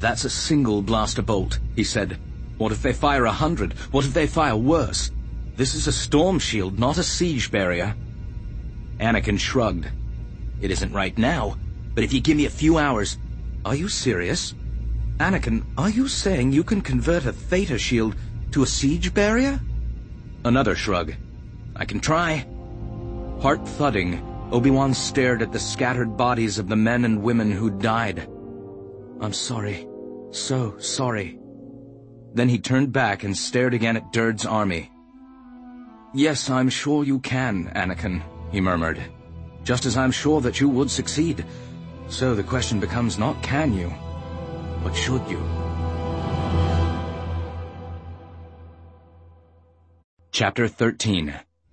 That's a single blaster bolt, he said. What if they fire 100? What if they fire worse? This is a storm shield, not a siege barrier. Anakin shrugged. It isn't right now, but if you give me a few hours... Are you serious? Anakin, are you saying you can convert a Theta shield to a siege barrier? Another shrug. I can try. Heart thudding, Obi-Wan stared at the scattered bodies of the men and women who'd died. I'm sorry. So sorry. Then he turned back and stared again at Durd's army. Yes, I'm sure you can, Anakin, he murmured. Just as I'm sure that you would succeed. So the question becomes not can you, but should you? Chapter 13.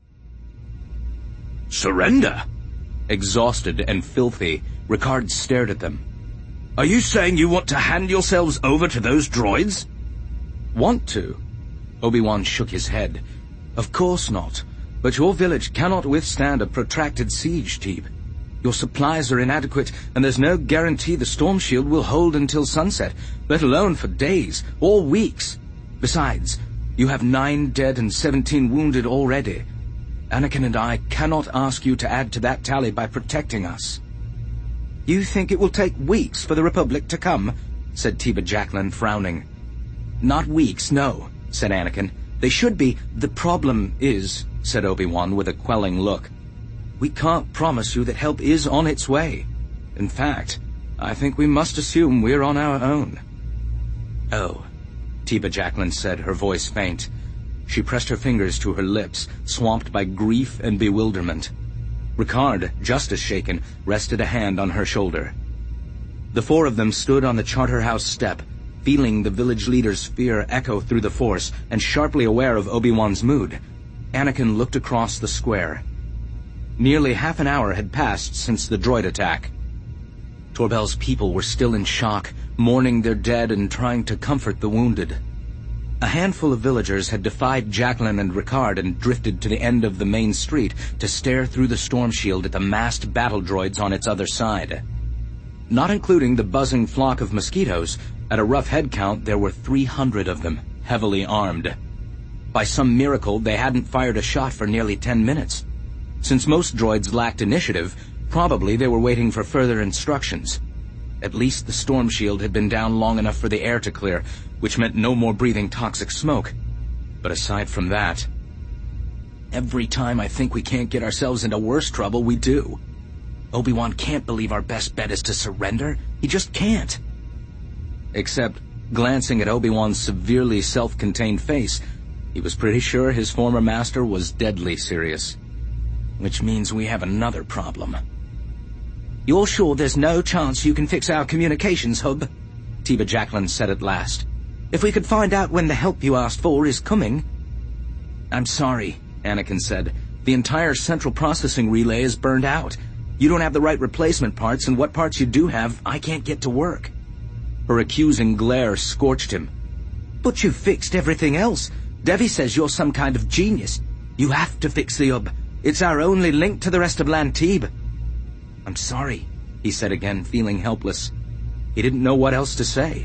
Surrender? Exhausted and filthy, Ricard stared at them. Are you saying you want to hand yourselves over to those droids? Want to? Obi-Wan shook his head. Of course not. But your village cannot withstand a protracted siege, Teeb. Your supplies are inadequate, and there's no guarantee the storm shield will hold until sunset, let alone for days or weeks. Besides, you have 9 dead and 17 wounded already. Anakin and I cannot ask you to add to that tally by protecting us. You think it will take weeks for the Republic to come? Said Tiba Jacklin, frowning. Not weeks, no, said Anakin. They should be. The problem is, said Obi-Wan with a quelling look, we can't promise you that help is on its way. In fact, I think we must assume we're on our own. Oh, Tiba Jacklin said, her voice faint. She pressed her fingers to her lips, swamped by grief and bewilderment. Ricard, just as shaken, rested a hand on her shoulder. The 4 of them stood on the Charterhouse step, feeling the village leader's fear echo through the Force and sharply aware of Obi-Wan's mood. Anakin looked across the square. Nearly half an hour had passed since the droid attack. Torbell's people were still in shock, mourning their dead and trying to comfort the wounded. A handful of villagers had defied Jacklin and Ricard and drifted to the end of the main street to stare through the storm shield at the massed battle droids on its other side. Not including the buzzing flock of mosquitoes, at a rough head count there were 300 of them, heavily armed. By some miracle, they hadn't fired a shot for nearly 10 minutes. Since most droids lacked initiative, probably they were waiting for further instructions. At least the storm shield had been down long enough for the air to clear, which meant no more breathing toxic smoke. But aside from that, every time I think we can't get ourselves into worse trouble, we do. Obi-Wan can't believe our best bet is to surrender. He just can't. Except, glancing at Obi-Wan's severely self-contained face, he was pretty sure his former master was deadly serious. Which means we have another problem. You're sure there's no chance you can fix our communications hub? Tiba Jacklin said at last. If we could find out when the help you asked for is coming. I'm sorry, Anakin said. The entire central processing relay is burned out. You don't have the right replacement parts, and what parts you do have, I can't get to work. Her accusing glare scorched him. But you fixed everything else. Devi says you're some kind of genius. You have to fix the hub. It's our only link to the rest of Lantib. I'm sorry, he said again, feeling helpless. He didn't know what else to say.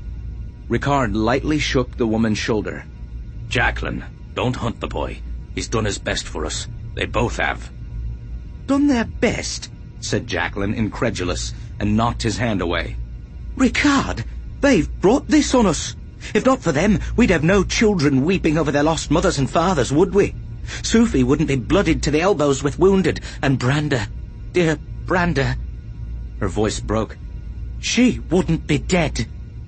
Ricard lightly shook the woman's shoulder. Jacklin, don't hunt the boy. He's done his best for us. They both have. Done their best? Said Jacklin, incredulous, and knocked his hand away. Ricard, they've brought this on us. If not for them, we'd have no children weeping over their lost mothers and fathers, would we? Sufi wouldn't be blooded to the elbows with wounded, and Branda, dear Branda, her voice broke, she wouldn't be dead.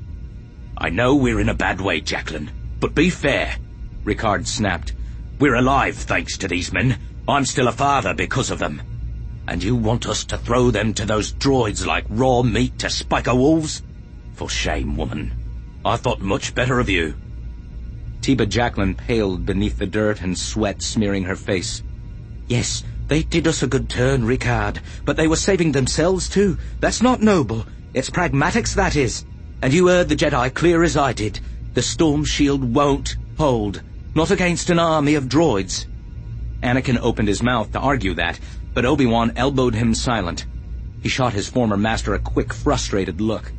I know we're in a bad way, Jacklin, but be fair, Ricard snapped. We're alive thanks to these men. I'm still a father because of them. And you want us to throw them to those droids like raw meat to spiker wolves? For shame, woman. I thought much better of you. Tiba Jacklin paled beneath the dirt and sweat smearing her face. Yes, they did us a good turn, Ricard, but they were saving themselves too. That's not noble. It's pragmatics, that is. And you heard the Jedi clear as I did. The storm shield won't hold. Not against an army of droids. Anakin opened his mouth to argue that, but Obi-Wan elbowed him silent. He shot his former master a quick, frustrated look.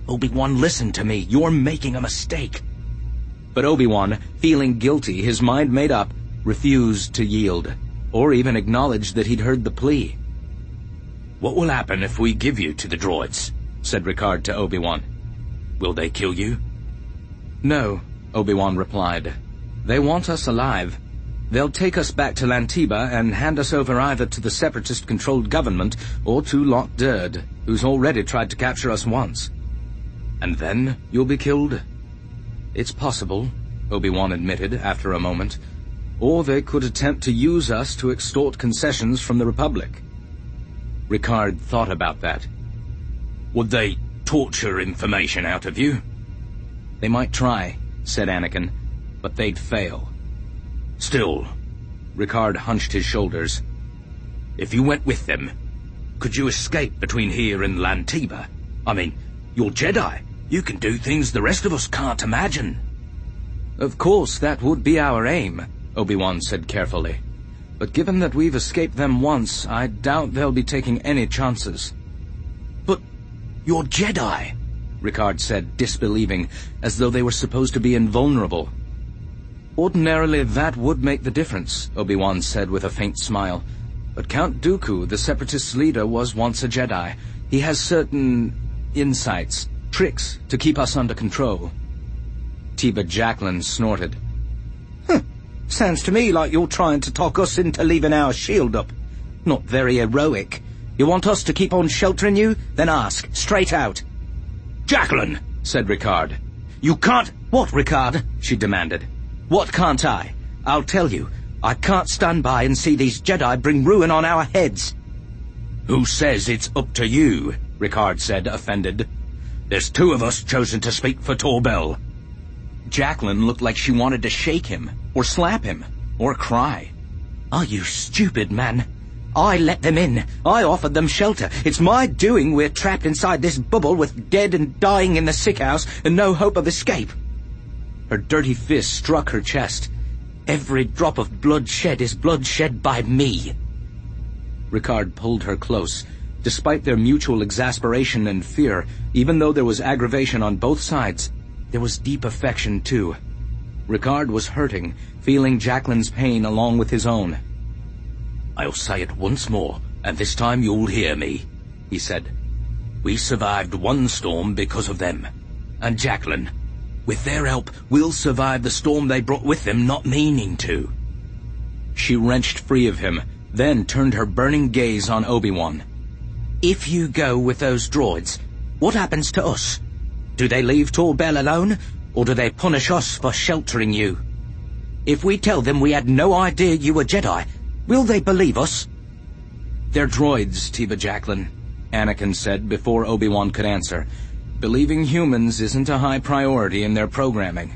Obi-Wan, listen to me. You're making a mistake. But Obi-Wan, feeling guilty, his mind made up, refused to yield, or even acknowledge that he'd heard the plea. "What will happen if we give you to the droids?" said Ricard to Obi-Wan. "Will they kill you?" "No," Obi-Wan replied. "They want us alive. They'll take us back to Lantiba and hand us over either to the Separatist-controlled government or to Lot Durd, who's already tried to capture us once." "And then you'll be killed?" "It's possible," Obi-Wan admitted after a moment. "Or they could attempt to use us to extort concessions from the Republic." Ricard thought about that. "Would they torture information out of you?" "They might try," said Anakin, "but they'd fail." "Still," Ricard hunched his shoulders, "if you went with them, could you escape between here and Lantiba? I mean, you're Jedi. You can do things the rest of us can't imagine." "Of course, that would be our aim," Obi-Wan said carefully. "But given that we've escaped them once, I doubt they'll be taking any chances." "But you're Jedi," Ricard said, disbelieving, as though they were supposed to be invulnerable. "Ordinarily, that would make the difference," Obi-Wan said with a faint smile. "But Count Dooku, the Separatists' leader, was once a Jedi. He has certain insights, tricks to keep us under control." Teba Jacklin snorted. "Sounds to me like you're trying to talk us into leaving our shield up. Not very heroic. You want us to keep on sheltering you? Then ask, straight out." "Jacklin," said Ricard. "You can't—" "What, Ricard?" she demanded. "What can't I? I'll tell you. I can't stand by and see these Jedi bring ruin on our heads." "Who says it's up to you?" Ricard said, offended. "There's two of us chosen to speak for Torbell." Jacklin looked like she wanted to shake him, or slap him, or cry. "Are you stupid, man? I let them in. I offered them shelter. It's my doing we're trapped inside this bubble with dead and dying in the sick house and no hope of escape." Her dirty fist struck her chest. "Every drop of blood shed is blood shed by me." Ricard pulled her close. Despite their mutual exasperation and fear, even though there was aggravation on both sides, there was deep affection too. Ricard was hurting, feeling Jacklin's pain along with his own. "I'll say it once more, and this time you'll hear me," he said. "We survived one storm because of them. And Jacklin, with their help, we'll survive the storm they brought with them not meaning to." She wrenched free of him, then turned her burning gaze on Obi-Wan. "If you go with those droids, what happens to us? Do they leave Torbell alone, or do they punish us for sheltering you? If we tell them we had no idea you were Jedi, will they believe us?" "They're droids, Teba Jacklin," Anakin said before Obi-Wan could answer. "Believing humans isn't a high priority in their programming."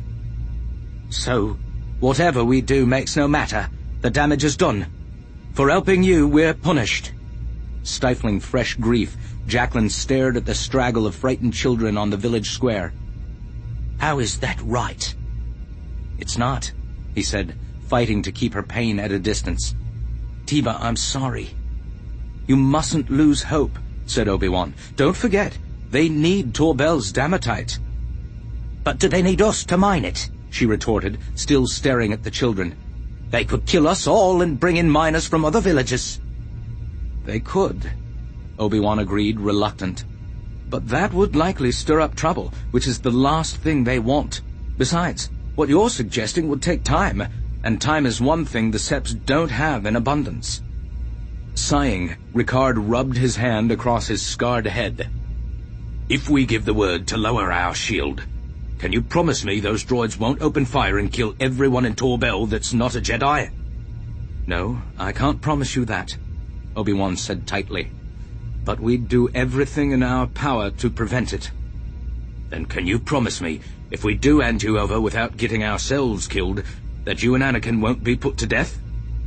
"So, whatever we do makes no matter. The damage is done. For helping you, we're punished." Stifling fresh grief, Jacklin stared at the straggle of frightened children on the village square. "How is that right?" "It's not," he said, fighting to keep her pain at a distance. "Teba, I'm sorry." "You mustn't lose hope," said Obi-Wan. "Don't forget, they need Torbell's Damatite." "But do they need us to mine it?" she retorted, still staring at the children. "They could kill us all and bring in miners from other villages." "They could," Obi-Wan agreed, reluctant. "But that would likely stir up trouble, which is the last thing they want. Besides, what you're suggesting would take time, and time is one thing the Seps don't have in abundance." Sighing, Ricard rubbed his hand across his scarred head. "If we give the word to lower our shield, can you promise me those droids won't open fire and kill everyone in Torbell that's not a Jedi?" "No, I can't promise you that," Obi-Wan said tightly. "But we'd do everything in our power to prevent it." "Then can you promise me, if we do hand you over without getting ourselves killed, that you and Anakin won't be put to death?"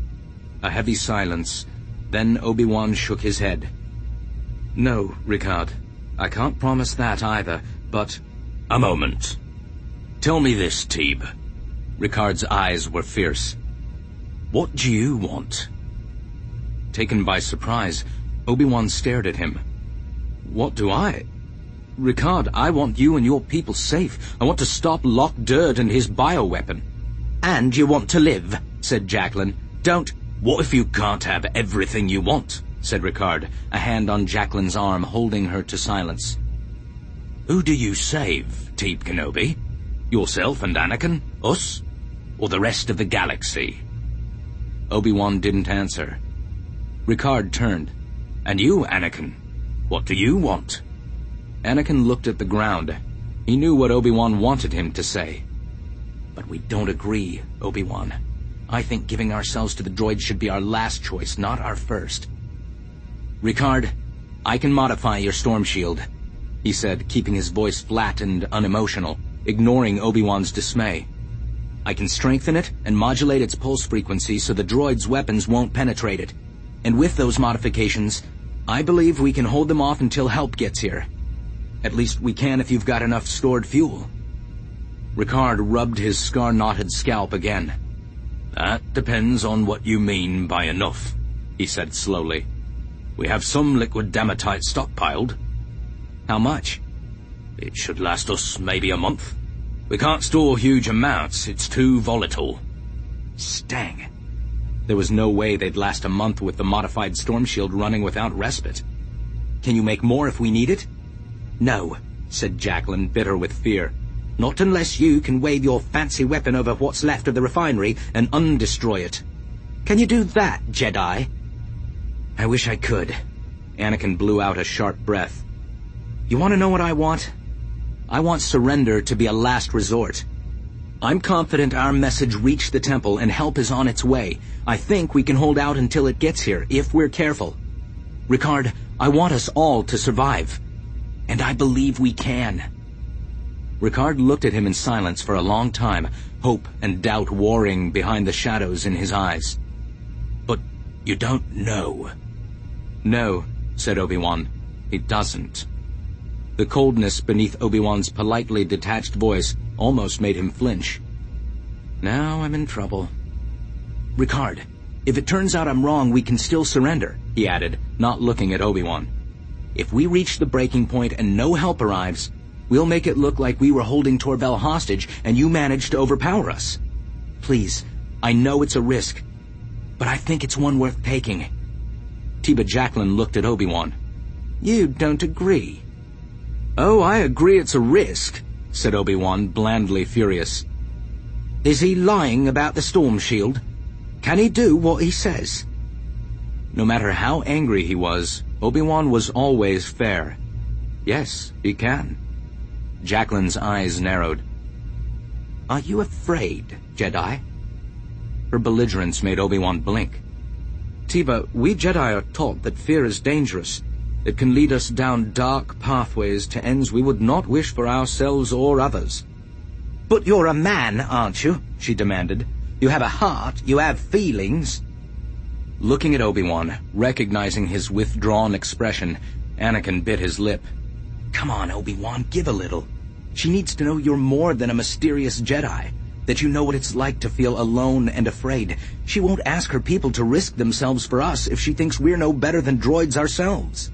A heavy silence. Then Obi-Wan shook his head. "No, Ricard. I can't promise that either, but—" "A moment. Tell me this, Teeb." Ricard's eyes were fierce. "What do you want?" Taken by surprise, Obi-Wan stared at him. "What do I?" Ricard, I want you and your people safe. I want to stop Lockdurt and his bioweapon. And you want to live, said Jacqueline. Don't... What if you can't have everything you want? Said Ricard, a hand on Jacqueline's arm holding her to silence. Who do you save, Teeb Kenobi? Yourself and Anakin? Us? Or the rest of the galaxy? Obi-Wan didn't answer. Ricard turned. And you, Anakin? What do you want? Anakin looked at the ground. He knew what Obi-Wan wanted him to say. But we don't agree, Obi-Wan. I think giving ourselves to the droids should be our last choice, not our first. Ricard, I can modify your storm shield, he said, keeping his voice flat and unemotional, ignoring Obi-Wan's dismay. I can strengthen it and modulate its pulse frequency so the droids' weapons won't penetrate it. And with those modifications, I believe we can hold them off until help gets here. At least we can if you've got enough stored fuel. Ricard rubbed his scar-knotted scalp again. That depends on what you mean by enough, he said slowly. We have some liquid damatite stockpiled. How much? It should last us maybe a month. We can't store huge amounts, it's too volatile. Stang. There was no way they'd last a month with the modified storm shield running without respite. Can you make more if we need it? No, said Jacqueline, bitter with fear. Not unless you can wave your fancy weapon over what's left of the refinery and undestroy it. Can you do that, Jedi? I wish I could. Anakin blew out a sharp breath. You want to know what I want? I want surrender to be a last resort. I'm confident our message reached the temple and help is on its way. I think we can hold out until it gets here, if we're careful. Ricard, I want us all to survive. And I believe we can. Ricard looked at him in silence for a long time, hope and doubt warring behind the shadows in his eyes. But you don't know. No, said Obi-Wan. He doesn't. The coldness beneath Obi-Wan's politely detached voice almost made him flinch. Now I'm in trouble. Ricard, if it turns out I'm wrong, we can still surrender, he added, not looking at Obi-Wan. If we reach the breaking point and no help arrives, we'll make it look like we were holding Torbell hostage and you managed to overpower us. Please, I know it's a risk, but I think it's one worth taking. Teba Jacqueline looked at Obi-Wan. You don't agree? Oh, I agree it's a risk, said Obi-Wan, blandly furious. Is he lying about the storm shield? Can he do what he says? No matter how angry he was, Obi-Wan was always fair. Yes, he can. Jacqueline's eyes narrowed. Are you afraid, Jedi? Her belligerence made Obi-Wan blink. Teba, we Jedi are taught that fear is dangerous. It can lead us down dark pathways to ends we would not wish for ourselves or others. But you're a man, aren't you? She demanded. You have a heart, you have feelings. Looking at Obi-Wan, recognizing his withdrawn expression, Anakin bit his lip. Come on, Obi-Wan, give a little. She needs to know you're more than a mysterious Jedi, that you know what it's like to feel alone and afraid. She won't ask her people to risk themselves for us if she thinks we're no better than droids ourselves.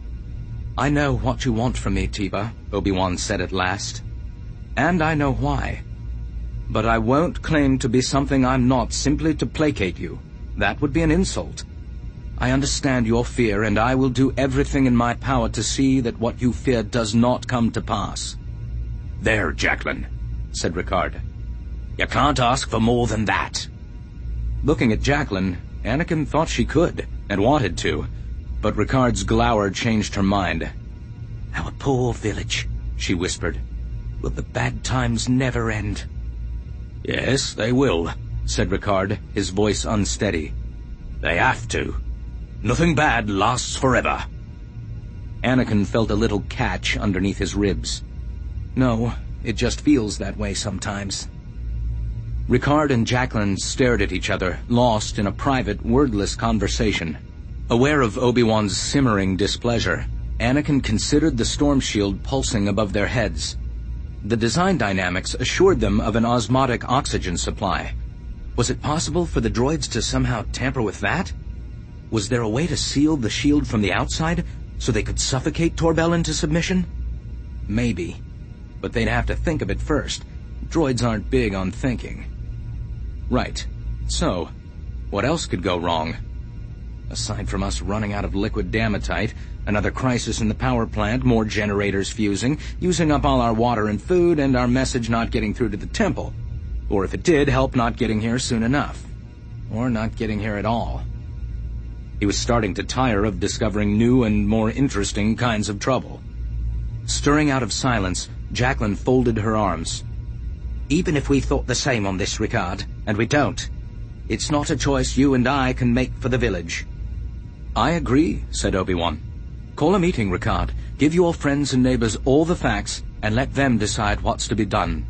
I know what you want from me, Teba, Obi-Wan said at last. And I know why. But I won't claim to be something I'm not simply to placate you. That would be an insult. I understand your fear, and I will do everything in my power to see that what you fear does not come to pass. There, Jacqueline, said Ricard. You can't ask for more than that. Looking at Jacqueline, Anakin thought she could, and wanted to, but Ricard's glower changed her mind. Our poor village, she whispered. Will the bad times never end? Yes, they will, said Ricard, his voice unsteady. They have to. Nothing bad lasts forever. Anakin felt a little catch underneath his ribs. No, it just feels that way sometimes. Ricard and Jacqueline stared at each other, lost in a private, wordless conversation. Aware of Obi-Wan's simmering displeasure, Anakin considered the storm shield pulsing above their heads. The design dynamics assured them of an osmotic oxygen supply. Was it possible for the droids to somehow tamper with that? Was there a way to seal the shield from the outside so they could suffocate Torbell into submission? maybe. But they'd have to think of it first. Droids aren't big on thinking. Right. So, what else could go wrong? Aside from us running out of liquid damatite, another crisis in the power plant, more generators fusing, using up all our water and food, and our message not getting through to the temple. Or if it did, help not getting here soon enough. Or not getting here at all. He was starting to tire of discovering new and more interesting kinds of trouble. Stirring out of silence, Jacqueline folded her arms. Even if we thought the same on this, Ricard, and we don't, it's not a choice you and I can make for the village. I agree, said Obi-Wan. Call a meeting, Ricard. Give your friends and neighbors all the facts, and let them decide what's to be done.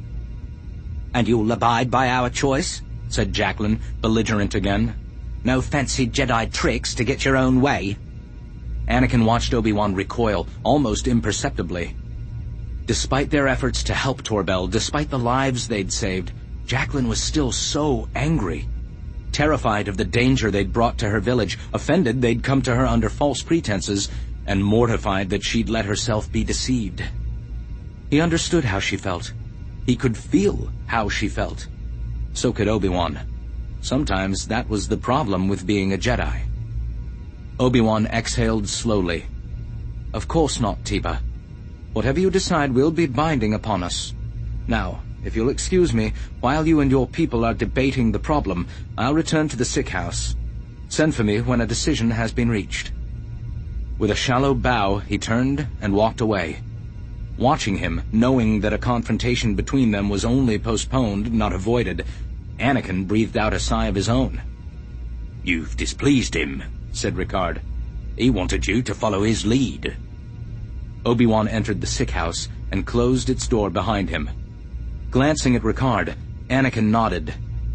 And you'll abide by our choice? Said Jacqueline, belligerent again. No fancy Jedi tricks to get your own way. Anakin watched Obi-Wan recoil, almost imperceptibly. Despite their efforts to help Torbell, despite the lives they'd saved, Jacqueline was still so angry. Terrified of the danger they'd brought to her village, offended they'd come to her under false pretenses, and mortified that she'd let herself be deceived. He understood how she felt. He could feel how she felt. So could Obi-Wan. Sometimes that was the problem with being a Jedi. Obi-Wan exhaled slowly. Of course not, Tiba. Whatever you decide will be binding upon us. Now, if you'll excuse me, while you and your people are debating the problem, I'll return to the sick house. Send for me when a decision has been reached. With a shallow bow, he turned and walked away. Watching him, knowing that a confrontation between them was only postponed, not avoided, Anakin breathed out a sigh of his own. You've displeased him, said Ricard. He wanted you to follow his lead. Obi-Wan entered the sick house and closed its door behind him. Glancing at Ricard, Anakin nodded.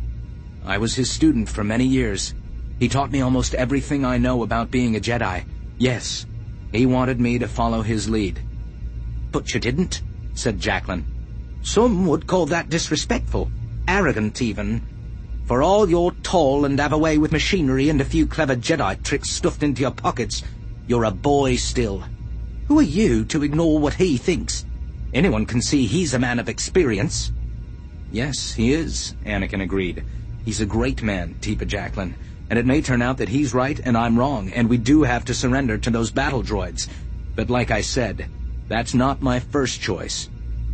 I was his student for many years. He taught me almost everything I know about being a Jedi. Yes, he wanted me to follow his lead. But you didn't, said Jacqueline. Some would call that disrespectful, arrogant even. For all you're tall and have a way with machinery and a few clever Jedi tricks stuffed into your pockets, you're a boy still. Who are you to ignore what he thinks? Anyone can see he's a man of experience. Yes, he is, Anakin agreed. He's a great man, Tiba Jacqueline, and it may turn out that he's right and I'm wrong, and we do have to surrender to those battle droids. But like I said, that's not my first choice.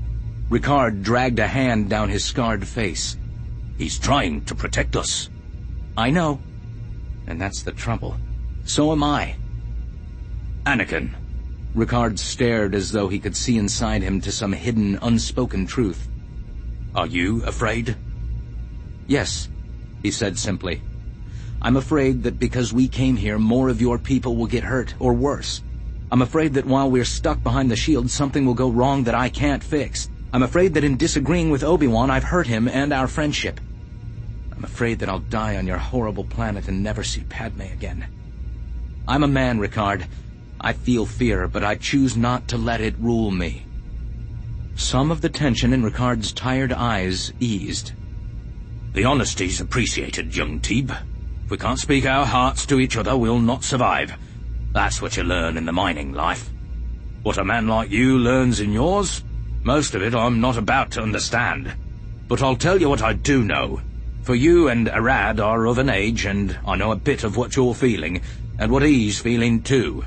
Ricard dragged a hand down his scarred face. He's trying to protect us. I know. And that's the trouble. So am I. Anakin. Ricard stared as though he could see inside him to some hidden, unspoken truth. Are you afraid? Yes, he said simply. I'm afraid that because we came here, more of your people will get hurt, or worse. I'm afraid that while we're stuck behind the shield, something will go wrong that I can't fix. I'm afraid that in disagreeing with Obi-Wan, I've hurt him and our friendship. I'm afraid that I'll die on your horrible planet and never see Padme again. I'm a man, Ricard. I feel fear, but I choose not to let it rule me. Some of the tension in Ricard's tired eyes eased. The honesty's appreciated, young Teeb. If we can't speak our hearts to each other, we'll not survive. That's what you learn in the mining life. What a man like you learns in yours, most of it I'm not about to understand. But I'll tell you what I do know. For you and Arad are of an age, and I know a bit of what you're feeling, and what he's feeling too.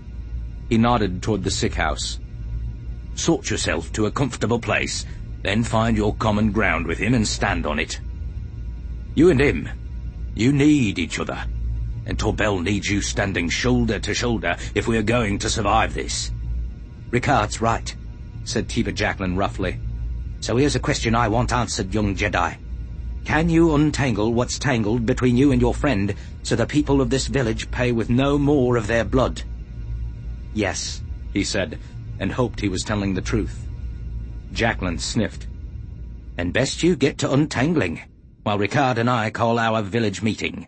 He nodded toward the sick house. Sort yourself to a comfortable place, then find your common ground with him and stand on it. You and him, you need each other, and Torbell needs you standing shoulder to shoulder if we are going to survive this. Ricard's right, said Tiba Jacqueline roughly. So here's a question I want answered, young Jedi. Can you untangle what's tangled between you and your friend so the people of this village pay with no more of their blood? Yes, he said, and hoped he was telling the truth. Jacqueline sniffed. And best you get to untangling, while Ricard and I call our village meeting.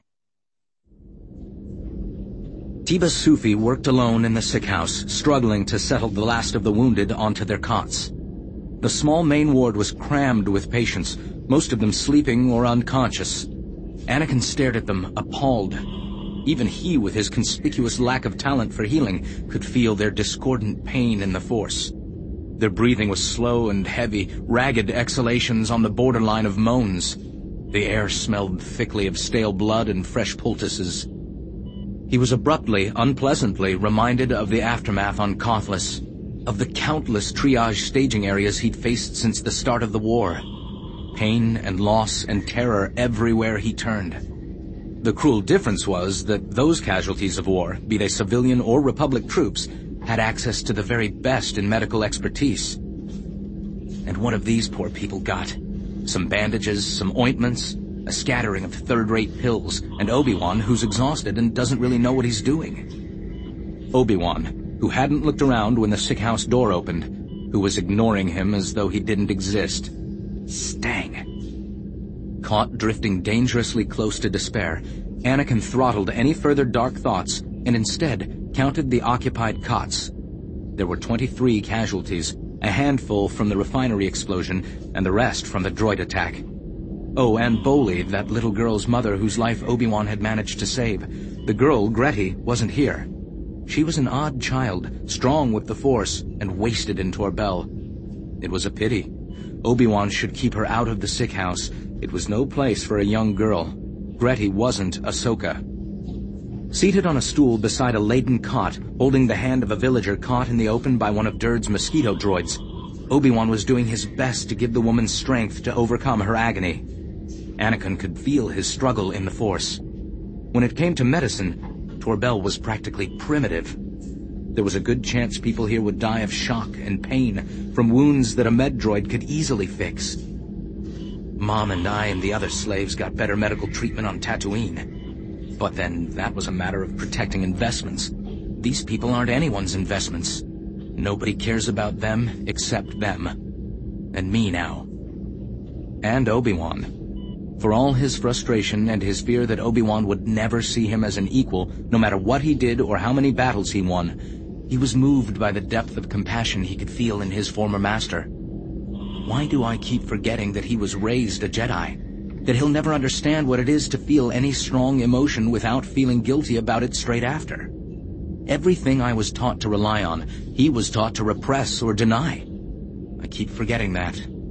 Tiba Sufi worked alone in the sick house, struggling to settle the last of the wounded onto their cots. The small main ward was crammed with patients, most of them sleeping or unconscious. Anakin stared at them, appalled. Even he, with his conspicuous lack of talent for healing, could feel their discordant pain in the Force. Their breathing was slow and heavy, ragged exhalations on the borderline of moans. The air smelled thickly of stale blood and fresh poultices. He was abruptly, unpleasantly reminded of the aftermath on Cothless, of the countless triage staging areas he'd faced since the start of the war. Pain and loss and terror everywhere he turned. The cruel difference was that those casualties of war, be they civilian or Republic troops, had access to the very best in medical expertise. And what have these poor people got? Some bandages, some ointments, a scattering of third-rate pills, and Obi-Wan, who's exhausted and doesn't really know what he's doing. Obi-Wan, who hadn't looked around when the sick house door opened, who was ignoring him as though he didn't exist. Stang. Caught drifting dangerously close to despair, Anakin throttled any further dark thoughts and instead counted the occupied cots. There were 23 casualties, a handful from the refinery explosion and the rest from the droid attack. Oh, and Boley, that little girl's mother whose life Obi-Wan had managed to save. The girl, Gretty, wasn't here. She was an odd child, strong with the Force, and wasted in Torbell. It was a pity. Obi-Wan should keep her out of the sick house. It was no place for a young girl. Gretty wasn't Ahsoka. Seated on a stool beside a laden cot, holding the hand of a villager caught in the open by one of Durd's mosquito droids, Obi-Wan was doing his best to give the woman strength to overcome her agony. Anakin could feel his struggle in the Force. When it came to medicine, Torbell was practically primitive. There was a good chance people here would die of shock and pain from wounds that a med droid could easily fix. Mom and I and the other slaves got better medical treatment on Tatooine. But then that was a matter of protecting investments. These people aren't anyone's investments. Nobody cares about them except them. And me now. And Obi-Wan. For all his frustration and his fear that Obi-Wan would never see him as an equal, no matter what he did or how many battles he won, he was moved by the depth of compassion he could feel in his former master. Why do I keep forgetting that he was raised a Jedi? That he'll never understand what it is to feel any strong emotion without feeling guilty about it straight after? Everything I was taught to rely on, he was taught to repress or deny. I keep forgetting that.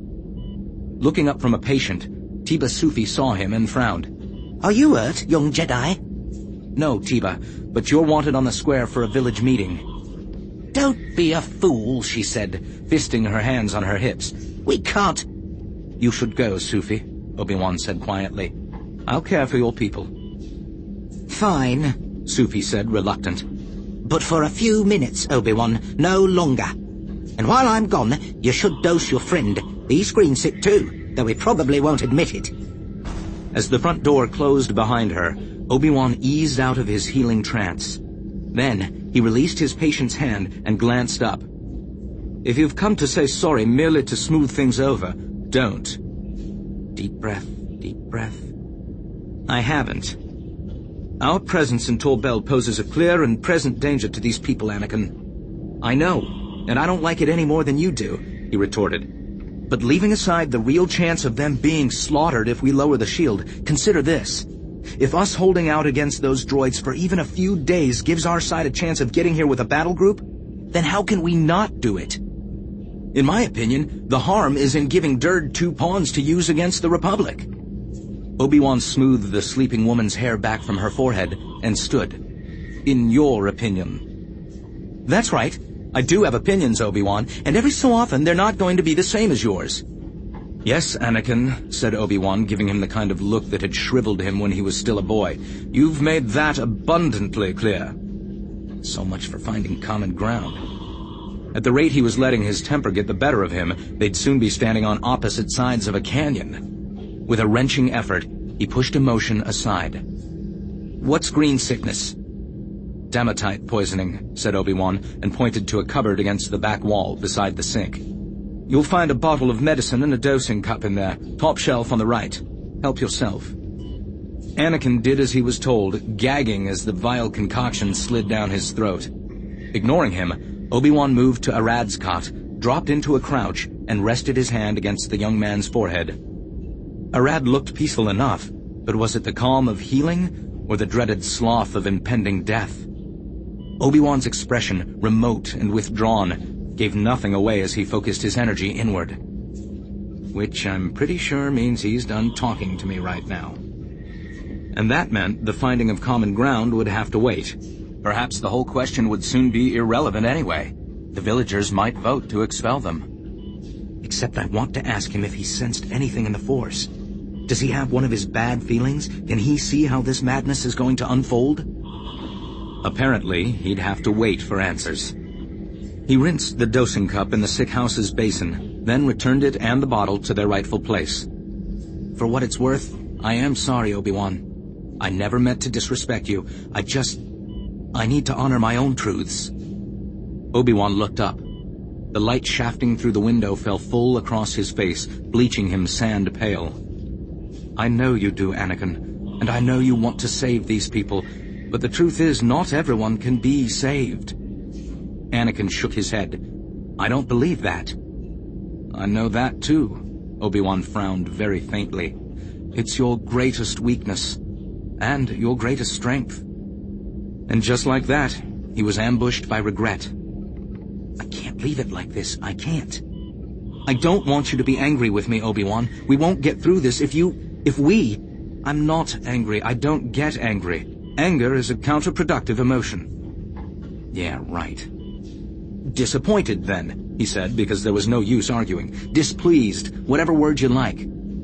Looking up from a patient, Tiba Sufi saw him and frowned. Are you hurt, young Jedi? No, Tiba, but you're wanted on the square for a village meeting. Don't be a fool, she said, fisting her hands on her hips. We can't. You should go, Sufi, Obi-Wan said quietly. I'll care for your people. Fine, Sufi said, reluctant. But for a few minutes, Obi-Wan, no longer. And while I'm gone, you should dose your friend. He's green sick too, though he probably won't admit it. As the front door closed behind her, Obi-Wan eased out of his healing trance. Then he released his patient's hand and glanced up. If you've come to say sorry merely to smooth things over, don't. Deep breath, deep breath. I haven't. Our presence in Torbell poses a clear and present danger to these people, Anakin. I know, and I don't like it any more than you do, he retorted. But leaving aside the real chance of them being slaughtered if we lower the shield, consider this. If us holding out against those droids for even a few days gives our side a chance of getting here with a battle group, then how can we not do it? In my opinion, the harm is in giving Durd 2 pawns to use against the Republic. Obi-Wan smoothed the sleeping woman's hair back from her forehead and stood. In your opinion. That's right. I do have opinions, Obi-Wan, and every so often they're not going to be the same as yours. Yes, Anakin, said Obi-Wan, giving him the kind of look that had shriveled him when he was still a boy. You've made that abundantly clear. So much for finding common ground. At the rate he was letting his temper get the better of him, they'd soon be standing on opposite sides of a canyon. With a wrenching effort, he pushed emotion aside. What's green sickness? Damatite poisoning, said Obi-Wan, and pointed to a cupboard against the back wall beside the sink. You'll find a bottle of medicine and a dosing cup in there, top shelf on the right. Help yourself. Anakin did as he was told, gagging as the vile concoction slid down his throat. Ignoring him, Obi-Wan moved to Arad's cot, dropped into a crouch, and rested his hand against the young man's forehead. Arad looked peaceful enough, but was it the calm of healing, or the dreaded sloth of impending death? Obi-Wan's expression, remote and withdrawn, gave nothing away as he focused his energy inward. Which I'm pretty sure means he's done talking to me right now. And that meant the finding of common ground would have to wait. Perhaps the whole question would soon be irrelevant anyway. The villagers might vote to expel them. Except I want to ask him if he sensed anything in the Force. Does he have one of his bad feelings? Can he see how this madness is going to unfold? Apparently, he'd have to wait for answers. He rinsed the dosing cup in the sick house's basin, then returned it and the bottle to their rightful place. For what it's worth, I am sorry, Obi-Wan. I never meant to disrespect you. I need to honor my own truths. Obi-Wan looked up. The light shafting through the window fell full across his face, bleaching him sand pale. I know you do, Anakin, and I know you want to save these people, but the truth is not everyone can be saved. Anakin shook his head. I don't believe that. I know that too. Obi-Wan frowned very faintly. It's your greatest weakness, and your greatest strength. And just like that, he was ambushed by regret. I can't leave it like this. I can't. I don't want you to be angry with me, Obi-Wan. We won't get through this if we... I'm not angry. I don't get angry. Anger is a counterproductive emotion. Yeah, right. Disappointed, then, he said, because there was no use arguing. Displeased, whatever word you like.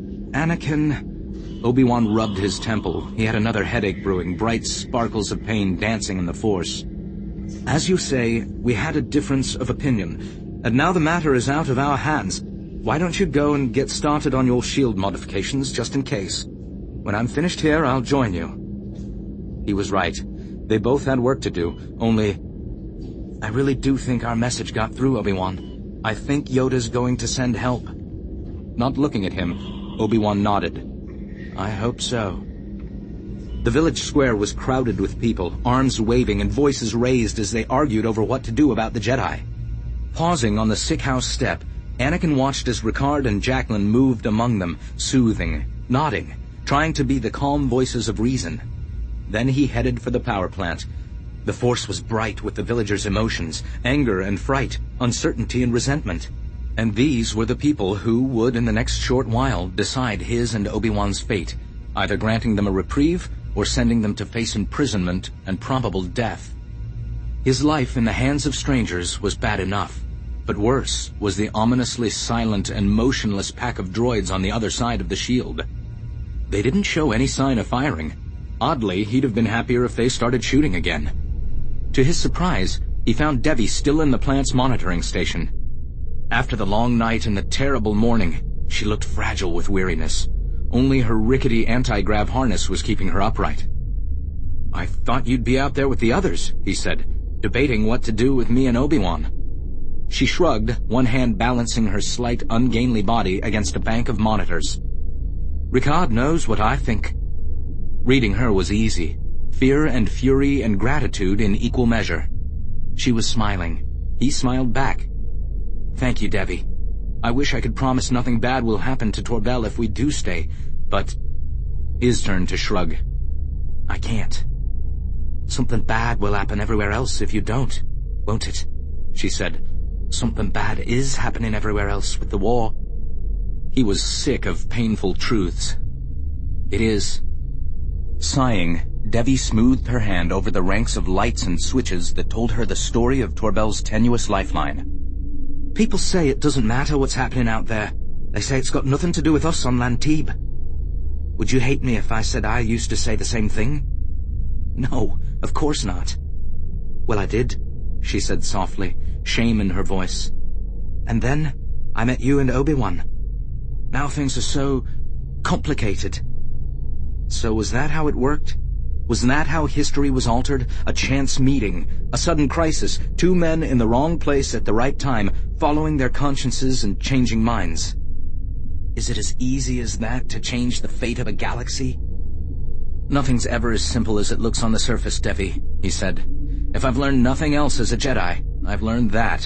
Anakin... Obi-Wan rubbed his temple. He had another headache brewing, bright sparkles of pain dancing in the Force. As you say, we had a difference of opinion, and now the matter is out of our hands. Why don't you go and get started on your shield modifications, just in case? When I'm finished here, I'll join you. He was right. They both had work to do, only... I really do think our message got through, Obi-Wan. I think Yoda's going to send help. Not looking at him, Obi-Wan nodded. I hope so. The village square was crowded with people, arms waving and voices raised as they argued over what to do about the Jedi. Pausing on the sick house step, Anakin watched as Ricard and Jacqueline moved among them, soothing, nodding, trying to be the calm voices of reason. Then he headed for the power plant. The Force was bright with the villagers' emotions, anger and fright, uncertainty and resentment. And these were the people who would, in the next short while, decide his and Obi-Wan's fate, either granting them a reprieve or sending them to face imprisonment and probable death. His life in the hands of strangers was bad enough, but worse was the ominously silent and motionless pack of droids on the other side of the shield. They didn't show any sign of firing. Oddly, he'd have been happier if they started shooting again. To his surprise, he found Devi still in the plant's monitoring station. After the long night and the terrible morning, she looked fragile with weariness. Only her rickety anti-grav harness was keeping her upright. I thought you'd be out there with the others, he said, debating what to do with me and Obi-Wan. She shrugged, one hand balancing her slight, ungainly body against a bank of monitors. Ricard knows what I think. Reading her was easy. Fear and fury and gratitude in equal measure. She was smiling. He smiled back. Thank you, Devi. I wish I could promise nothing bad will happen to Torbell if we do stay, but... His turn to shrug. I can't. Something bad will happen everywhere else if you don't, won't it? She said. Something bad is happening everywhere else with the war. He was sick of painful truths. It is. Sighing, Devi smoothed her hand over the ranks of lights and switches that told her the story of Torbell's tenuous lifeline. People say it doesn't matter what's happening out there. They say it's got nothing to do with us on Lantib. Would you hate me if I said I used to say the same thing? No, of course not. Well, I did, she said softly, shame in her voice. And then I met you and Obi-Wan. Now things are so complicated. So was that how it worked? Was that how history was altered? A chance meeting, a sudden crisis, two men in the wrong place at the right time, following their consciences and changing minds. Is it as easy as that to change the fate of a galaxy? Nothing's ever as simple as it looks on the surface, Devi, he said. If I've learned nothing else as a Jedi, I've learned that.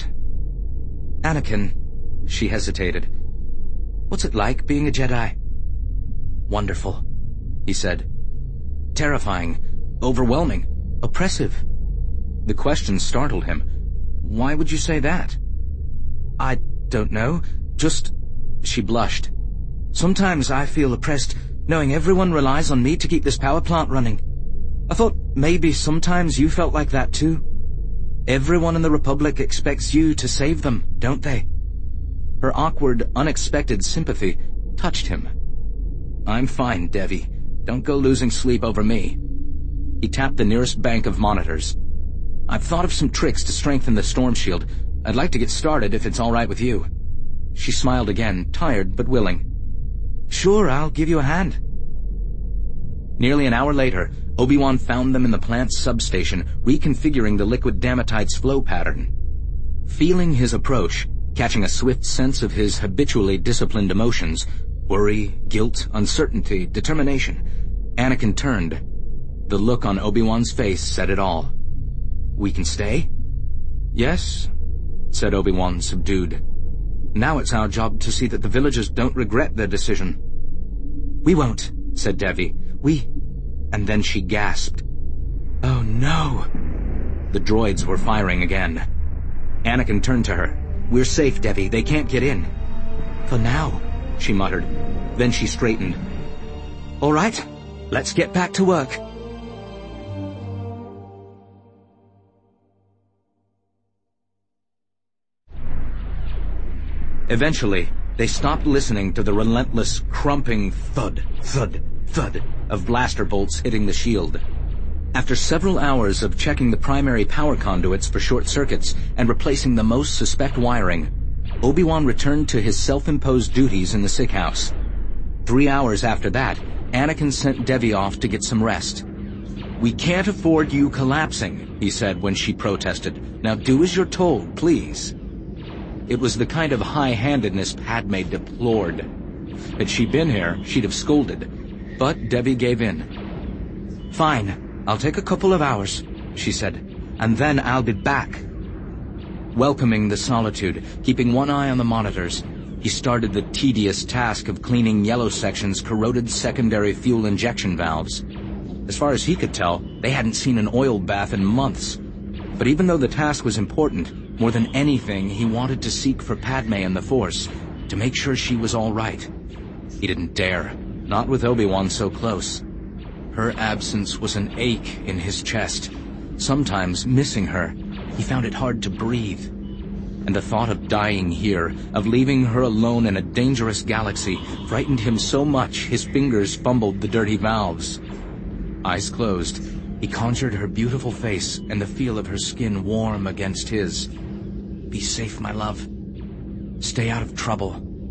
Anakin, she hesitated. What's it like being a Jedi? Wonderful, he said. Terrifying, overwhelming, oppressive. The question startled him. Why would you say that? I don't know. Just... She blushed. Sometimes I feel oppressed, knowing everyone relies on me to keep this power plant running. I thought maybe sometimes you felt like that too. Everyone in the Republic expects you to save them, don't they? Her awkward, unexpected sympathy touched him. I'm fine, Devi. Don't go losing sleep over me. He tapped the nearest bank of monitors. I've thought of some tricks to strengthen the storm shield. I'd like to get started if it's all right with you. She smiled again, tired but willing. Sure, I'll give you a hand. Nearly an hour later, Obi-Wan found them in the plant's substation, reconfiguring the liquid Damatite's flow pattern. Feeling his approach, catching a swift sense of his habitually disciplined emotions, worry, guilt, uncertainty, determination, Anakin turned. The look on Obi-Wan's face said it all. We can stay? Yes, said Obi-Wan, subdued. Now it's our job to see that the villagers don't regret their decision. We won't, said Devi. And then she gasped. Oh no! The droids were firing again. Anakin turned to her. We're safe, Devi. They can't get in. For now, she muttered. Then she straightened. All right, let's get back to work. Eventually, they stopped listening to the relentless, crumping thud, thud, thud of blaster bolts hitting the shield. After several hours of checking the primary power conduits for short circuits and replacing the most suspect wiring, Obi-Wan returned to his self-imposed duties in the sick house. 3 hours after that, Anakin sent Devi off to get some rest. We can't afford you collapsing, he said when she protested. Now do as you're told, please. It was the kind of high-handedness Padme deplored. Had she been here, she'd have scolded. But Devi gave in. Fine, I'll take a couple of hours, she said, and then I'll be back. Welcoming the solitude, keeping one eye on the monitors, he started the tedious task of cleaning Yellow Section's corroded secondary fuel injection valves. As far as he could tell, they hadn't seen an oil bath in months. But even though the task was important, more than anything, he wanted to seek for Padme and the Force, to make sure she was all right. He didn't dare, not with Obi-Wan so close. Her absence was an ache in his chest. Sometimes, missing her, he found it hard to breathe. And the thought of dying here, of leaving her alone in a dangerous galaxy, frightened him so much his fingers fumbled the dirty valves. Eyes closed, he conjured her beautiful face and the feel of her skin warm against his. Be safe, my love. Stay out of trouble.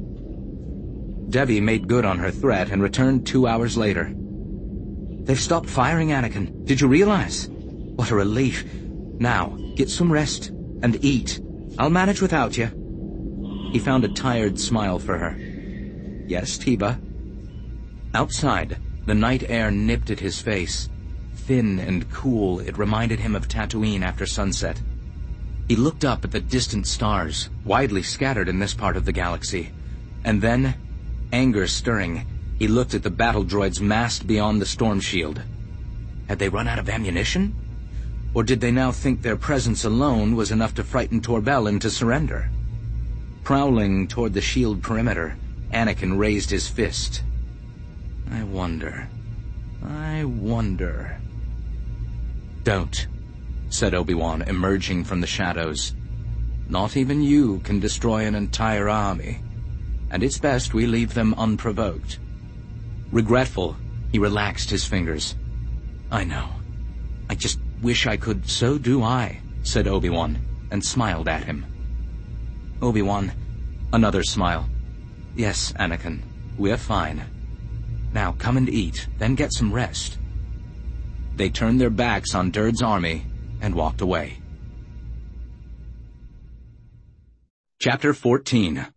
Devi made good on her threat and returned 2 hours later. They've stopped firing, Anakin. Did you realize? What a relief. Now, get some rest and eat. I'll manage without you. He found a tired smile for her. Yes, Tiba. Outside, the night air nipped at his face. Thin and cool, it reminded him of Tatooine after sunset. He looked up at the distant stars, widely scattered in this part of the galaxy. And then, anger stirring, he looked at the battle droids massed beyond the storm shield. Had they run out of ammunition? Or did they now think their presence alone was enough to frighten Torbell into surrender? Prowling toward the shield perimeter, Anakin raised his fist. I wonder. Don't, said Obi-Wan, emerging from the shadows. Not even you can destroy an entire army, and it's best we leave them unprovoked. Regretful, he relaxed his fingers. I know. I just wish I could. So do I, said Obi-Wan, and smiled at him. Obi-Wan, another smile. Yes, Anakin, we're fine. Now come and eat, then get some rest. They turned their backs on Durd's army and walked away. Chapter 14.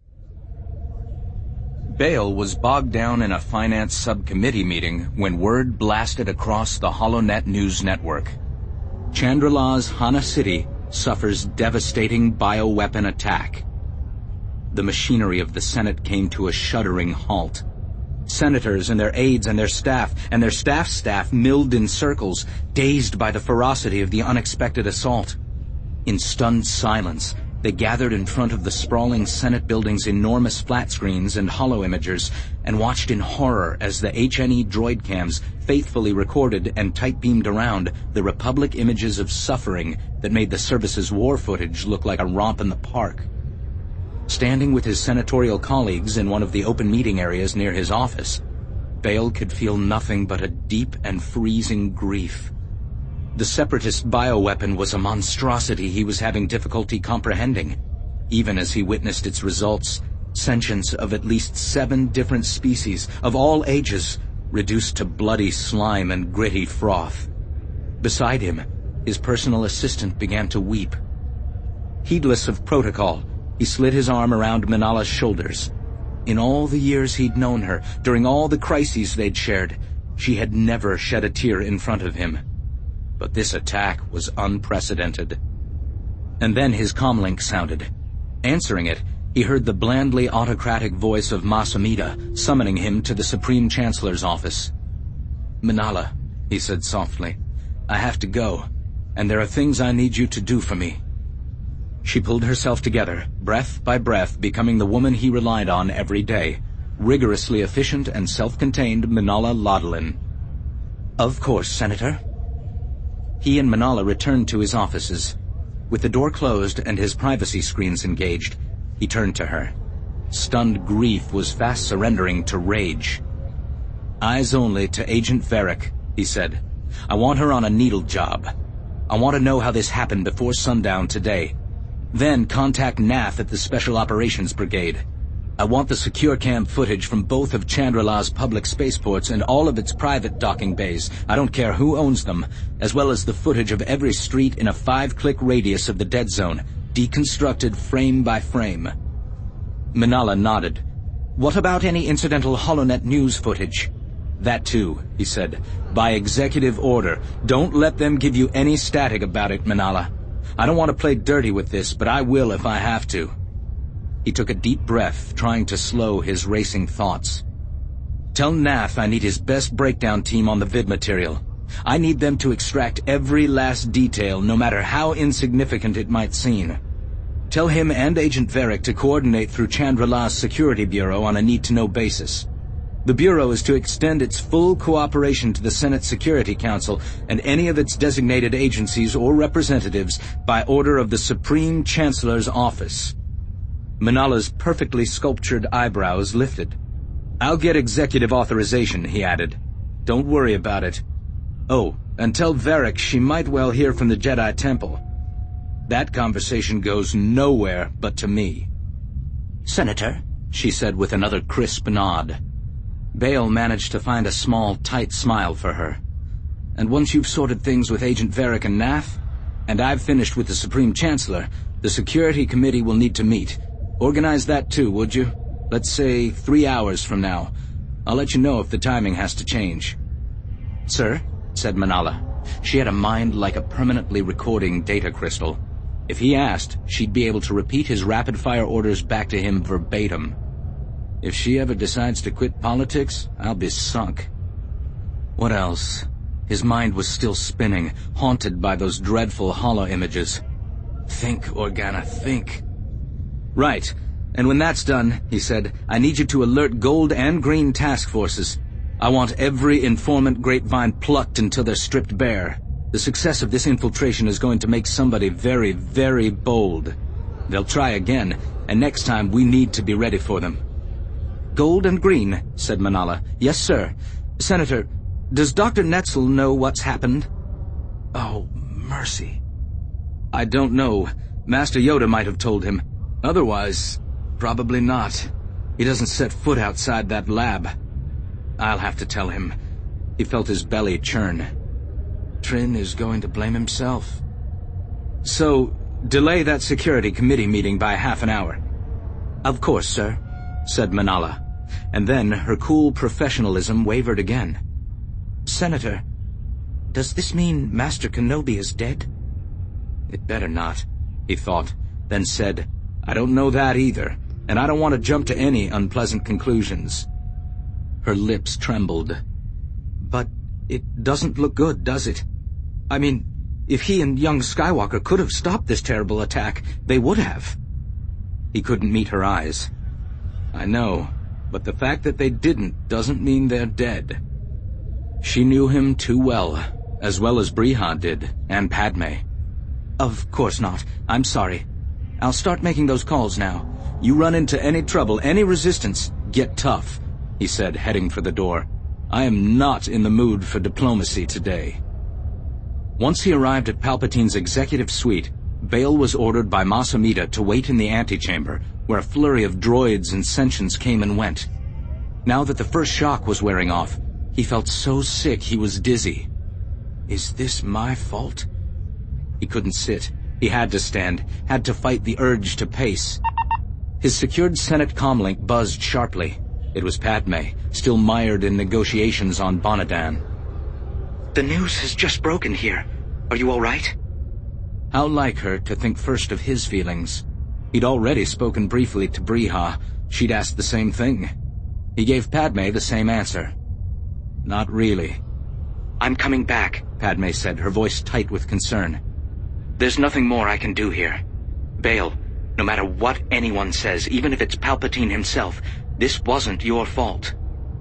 Bail was bogged down in a finance subcommittee meeting when word blasted across the HoloNet news network. Chandrila's Hana City suffers devastating bioweapon attack. The machinery of the Senate came to a shuddering halt. Senators and their aides and their staff's staff milled in circles, dazed by the ferocity of the unexpected assault. In stunned silence, They gathered in front of the sprawling Senate building's enormous flat screens and holo imagers and watched in horror as the HNE droid cams faithfully recorded and tight-beamed around the Republic images of suffering that made the service's war footage look like a romp in the park. Standing with his senatorial colleagues in one of the open meeting areas near his office, Bale could feel nothing but a deep and freezing grief. The Separatist bioweapon was a monstrosity he was having difficulty comprehending, even as he witnessed its results, sentience of at least 7 different species, of all ages, reduced to bloody slime and gritty froth. Beside him, his personal assistant began to weep. Heedless of protocol, he slid his arm around Manala's shoulders. In all the years he'd known her, during all the crises they'd shared, she had never shed a tear in front of him. But this attack was unprecedented. And then his comlink sounded. Answering it, he heard the blandly autocratic voice of Masamida summoning him to the Supreme Chancellor's office. "Manala," he said softly, "I have to go, and there are things I need you to do for me." She pulled herself together, breath by breath becoming the woman he relied on every day, rigorously efficient and self-contained Manala Laudelin. "Of course, Senator." He and Manala returned to his offices. With the door closed and his privacy screens engaged, he turned to her. Stunned grief was fast surrendering to rage. "Eyes only to Agent Varric," he said. "I want her on a needle job. I want to know how this happened before sundown today. Then contact Nath at the Special Operations Brigade. I want the secure cam footage from both of Chandrala's public spaceports and all of its private docking bays, I don't care who owns them, as well as the footage of every street in a 5-click radius of the dead zone, deconstructed frame by frame." Manala nodded. "What about any incidental HoloNet news footage?" "That too," he said. "By executive order. Don't let them give you any static about it, Manala. I don't want to play dirty with this, but I will if I have to." He took a deep breath, trying to slow his racing thoughts. "Tell Nath I need his best breakdown team on the vid material. I need them to extract every last detail, no matter how insignificant it might seem. Tell him and Agent Varric to coordinate through Chandrala's Security Bureau on a need-to-know basis. The Bureau is to extend its full cooperation to the Senate Security Council and any of its designated agencies or representatives by order of the Supreme Chancellor's office." Manala's perfectly sculptured eyebrows lifted. "I'll get executive authorization," he added. "Don't worry about it. Oh, and tell Varric she might well hear from the Jedi Temple. That conversation goes nowhere but to me." "Senator," she said with another crisp nod. Bale managed to find a small, tight smile for her. "And once you've sorted things with Agent Varric and Nath, and I've finished with the Supreme Chancellor, the Security Committee will need to meet. Organize that too, would you? Let's say 3 hours from now. I'll let you know if the timing has to change." "Sir," said Manala. She had a mind like a permanently recording data crystal. If he asked, she'd be able to repeat his rapid-fire orders back to him verbatim. If she ever decides to quit politics, I'll be sunk. What else? His mind was still spinning, haunted by those dreadful holo images. "Think, Organa, think." "Right. And when that's done," he said, "I need you to alert Gold and Green task forces. I want every informant grapevine plucked until they're stripped bare. The success of this infiltration is going to make somebody very, very bold. They'll try again, and next time we need to be ready for them." "Gold and Green," said Manala. "Yes, sir. Senator, does Dr. Netzel know what's happened?" "Oh, mercy." "I don't know. Master Yoda might have told him. Otherwise, probably not. He doesn't set foot outside that lab. I'll have to tell him." He felt his belly churn. Trin is going to blame himself. "So, delay that security committee meeting by half an hour." "Of course, sir," said Manala. And then her cool professionalism wavered again. "Senator, does this mean Master Kenobi is dead?" "It better not," he thought, then said, "I don't know that either, and I don't want to jump to any unpleasant conclusions." Her lips trembled. "But it doesn't look good, does it? I mean, If he and young Skywalker could have stopped this terrible attack, they would have. He couldn't meet her eyes. I know, but the fact that they didn't doesn't mean they're dead. She knew him too well as Briha did, and Padme. Of course not. I'm sorry. I'll start making those calls now. You run into any trouble, any resistance, get tough, he said, heading for the door. I am not in the mood for diplomacy today. Once he arrived at Palpatine's executive suite, Bail was ordered by Mas Amedda to wait in the antechamber, where a flurry of droids and sentients came and went. Now that the first shock was wearing off, he felt so sick he was dizzy. Is this my fault? He couldn't sit. He had to stand, had to fight the urge to pace. His secured Senate comlink buzzed sharply. It was Padme, still mired in negotiations on Bonadan. The news has just broken here. Are you all right? How like her to think first of his feelings. He'd already spoken briefly to Briha. She'd asked the same thing. He gave Padme the same answer. Not really. I'm coming back, Padme said, her voice tight with concern. There's nothing more I can do here. Bail, no matter what anyone says, even if it's Palpatine himself, this wasn't your fault.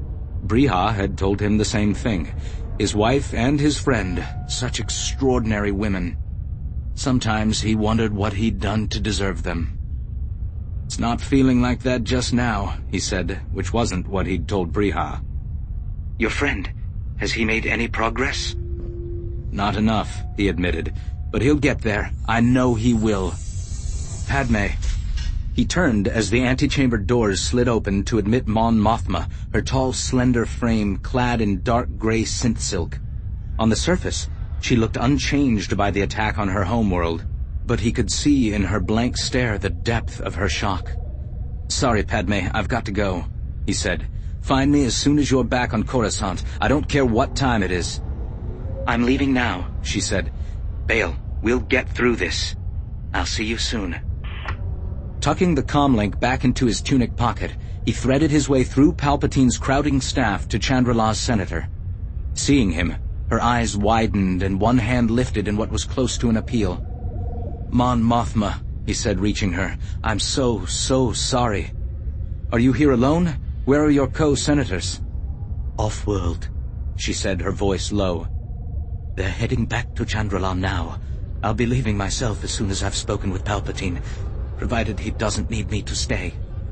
Briha had told him the same thing. His wife and his friend, such extraordinary women. Sometimes he wondered what he'd done to deserve them. It's not feeling like that just now, he said, which wasn't what he'd told Briha. Your friend, has he made any progress? Not enough, he admitted, but he'll get there. I know he will. Padme. He turned as the antechamber doors slid open to admit Mon Mothma, her tall, slender frame clad in dark gray synth silk. On the surface, she looked unchanged by the attack on her homeworld, but he could see in her blank stare the depth of her shock. Sorry, Padme, I've got to go, he said. Find me as soon as you're back on Coruscant. I don't care what time it is. I'm leaving now, she said. Bail, we'll get through this. I'll see you soon. Tucking the comlink back into his tunic pocket, he threaded his way through Palpatine's crowding staff to Chandrila's senator. Seeing him, her eyes widened and one hand lifted in what was close to an appeal. Mon Mothma, he said, reaching her. I'm so sorry. Are you here alone? Where are your co-senators? Off-world, she said, her voice low. They're heading back to Chandrila now. I'll be leaving myself as soon as I've spoken with Palpatine, provided he doesn't need me to stay.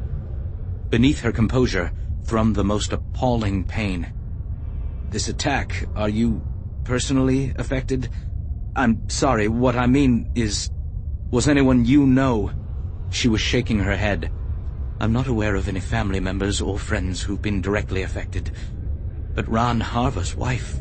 Beneath her composure thrummed the most appalling pain. This attack, are you personally affected? I'm sorry, what I mean is, was anyone you know? She was shaking her head. I'm not aware of any family members or friends who've been directly affected, but Ran Harva's wife.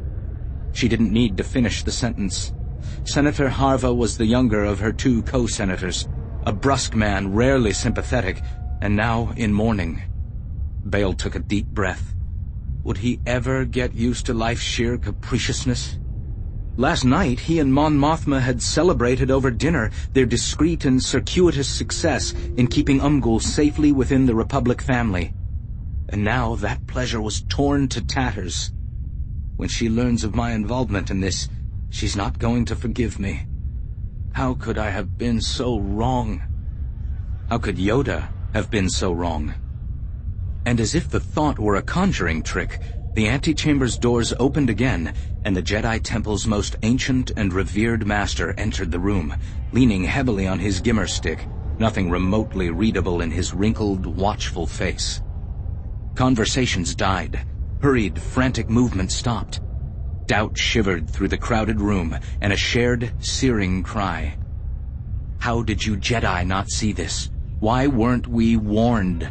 She didn't need to finish the sentence. Senator Harva was the younger of her two co-senators, a brusque man, rarely sympathetic, and now in mourning. Bail took a deep breath. Would he ever get used to life's sheer capriciousness? Last night, he and Mon Mothma had celebrated over dinner their discreet and circuitous success in keeping Ungol safely within the Republic family. And now that pleasure was torn to tatters. When she learns of my involvement in this, she's not going to forgive me. How could I have been so wrong? How could Yoda have been so wrong? And as if the thought were a conjuring trick, the antechamber's doors opened again, and the Jedi Temple's most ancient and revered master entered the room, leaning heavily on his gimmer stick, nothing remotely readable in his wrinkled, watchful face. Conversations died. Hurried, frantic movement stopped. Doubt shivered through the crowded room, and a shared, searing cry. How did you Jedi not see this? Why weren't we warned?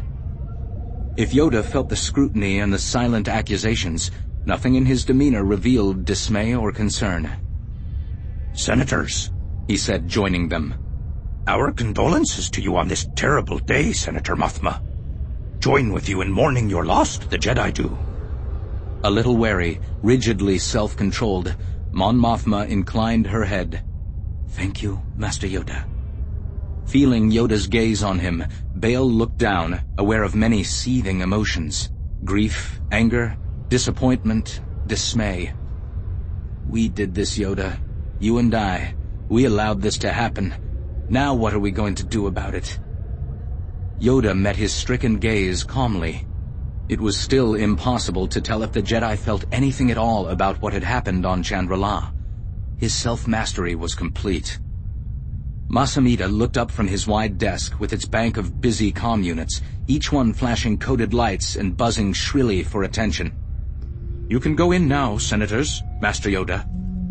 If Yoda felt the scrutiny and the silent accusations, nothing in his demeanor revealed dismay or concern. Senators, he said, joining them. Our condolences to you on this terrible day, Senator Mothma. Join with you in mourning your loss, the Jedi do. A little wary, rigidly self-controlled, Mon Mothma inclined her head. Thank you, Master Yoda. Feeling Yoda's gaze on him, Bail looked down, aware of many seething emotions. Grief, anger, disappointment, dismay. We did this, Yoda. You and I, we allowed this to happen. Now what are we going to do about it? Yoda met his stricken gaze calmly. It was still impossible to tell if the Jedi felt anything at all about what had happened on Chandrila. His self-mastery was complete. Mas Amedda looked up from his wide desk with its bank of busy comm units, each one flashing coded lights and buzzing shrilly for attention. "You can go in now, Senators, Master Yoda."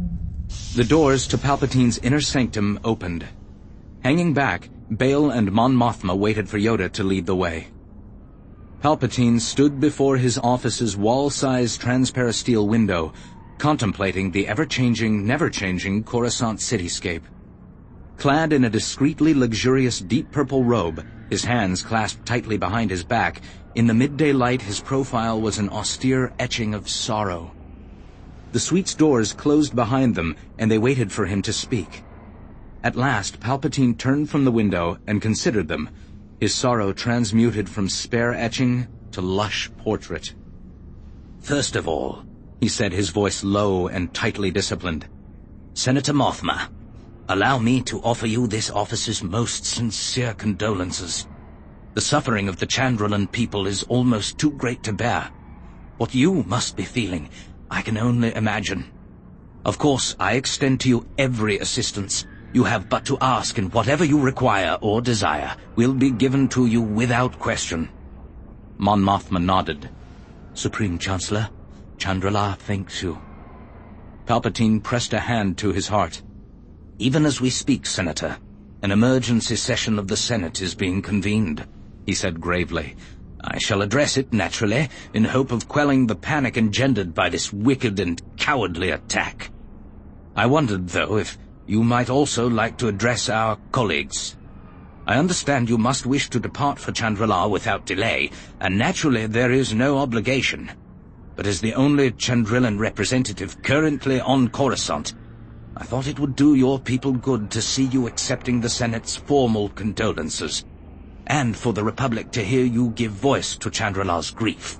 The doors to Palpatine's inner sanctum opened. Hanging back, Bail and Mon Mothma waited for Yoda to lead the way. Palpatine stood before his office's wall-sized transparasteel window, contemplating the ever-changing, never-changing Coruscant cityscape. Clad in a discreetly luxurious deep purple robe, his hands clasped tightly behind his back, in the midday light his profile was an austere etching of sorrow. The suite's doors closed behind them, and they waited for him to speak. At last, Palpatine turned from the window and considered them, his sorrow transmuted from spare etching to lush portrait. "First of all," he said, his voice low and tightly disciplined, "Senator Mothma, allow me to offer you this office's most sincere condolences. The suffering of the Chandrilan people is almost too great to bear. What you must be feeling, I can only imagine. Of course, I extend to you every assistance. You have but to ask, and whatever you require or desire will be given to you without question." Mon Mothma nodded. "Supreme Chancellor, Chandrila thanks you." Palpatine pressed a hand to his heart. "Even as we speak, Senator, an emergency session of the Senate is being convened," he said gravely. "I shall address it, naturally, in hope of quelling the panic engendered by this wicked and cowardly attack. I wondered, though, if you might also like to address our colleagues. I understand you must wish to depart for Chandrila without delay, and naturally there is no obligation. But as the only Chandrilan representative currently on Coruscant, I thought it would do your people good to see you accepting the Senate's formal condolences, and for the Republic to hear you give voice to Chandrila's grief."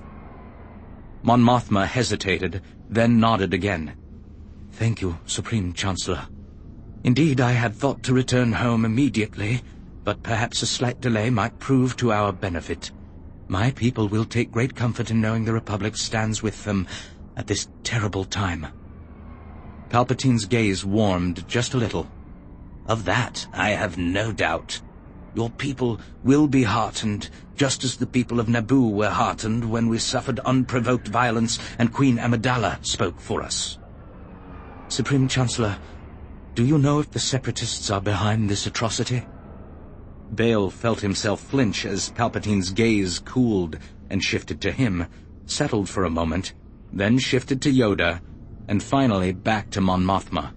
Mon Mothma hesitated, then nodded again. "Thank you, Supreme Chancellor. Indeed, I had thought to return home immediately, but perhaps a slight delay might prove to our benefit. My people will take great comfort in knowing the Republic stands with them at this terrible time." Palpatine's gaze warmed just a little. "Of that, I have no doubt. Your people will be heartened, just as the people of Naboo were heartened when we suffered unprovoked violence and Queen Amidala spoke for us. Supreme Chancellor, do you know if the Separatists are behind this atrocity?" Bail felt himself flinch as Palpatine's gaze cooled and shifted to him, settled for a moment, then shifted to Yoda, and finally back to Mon Mothma.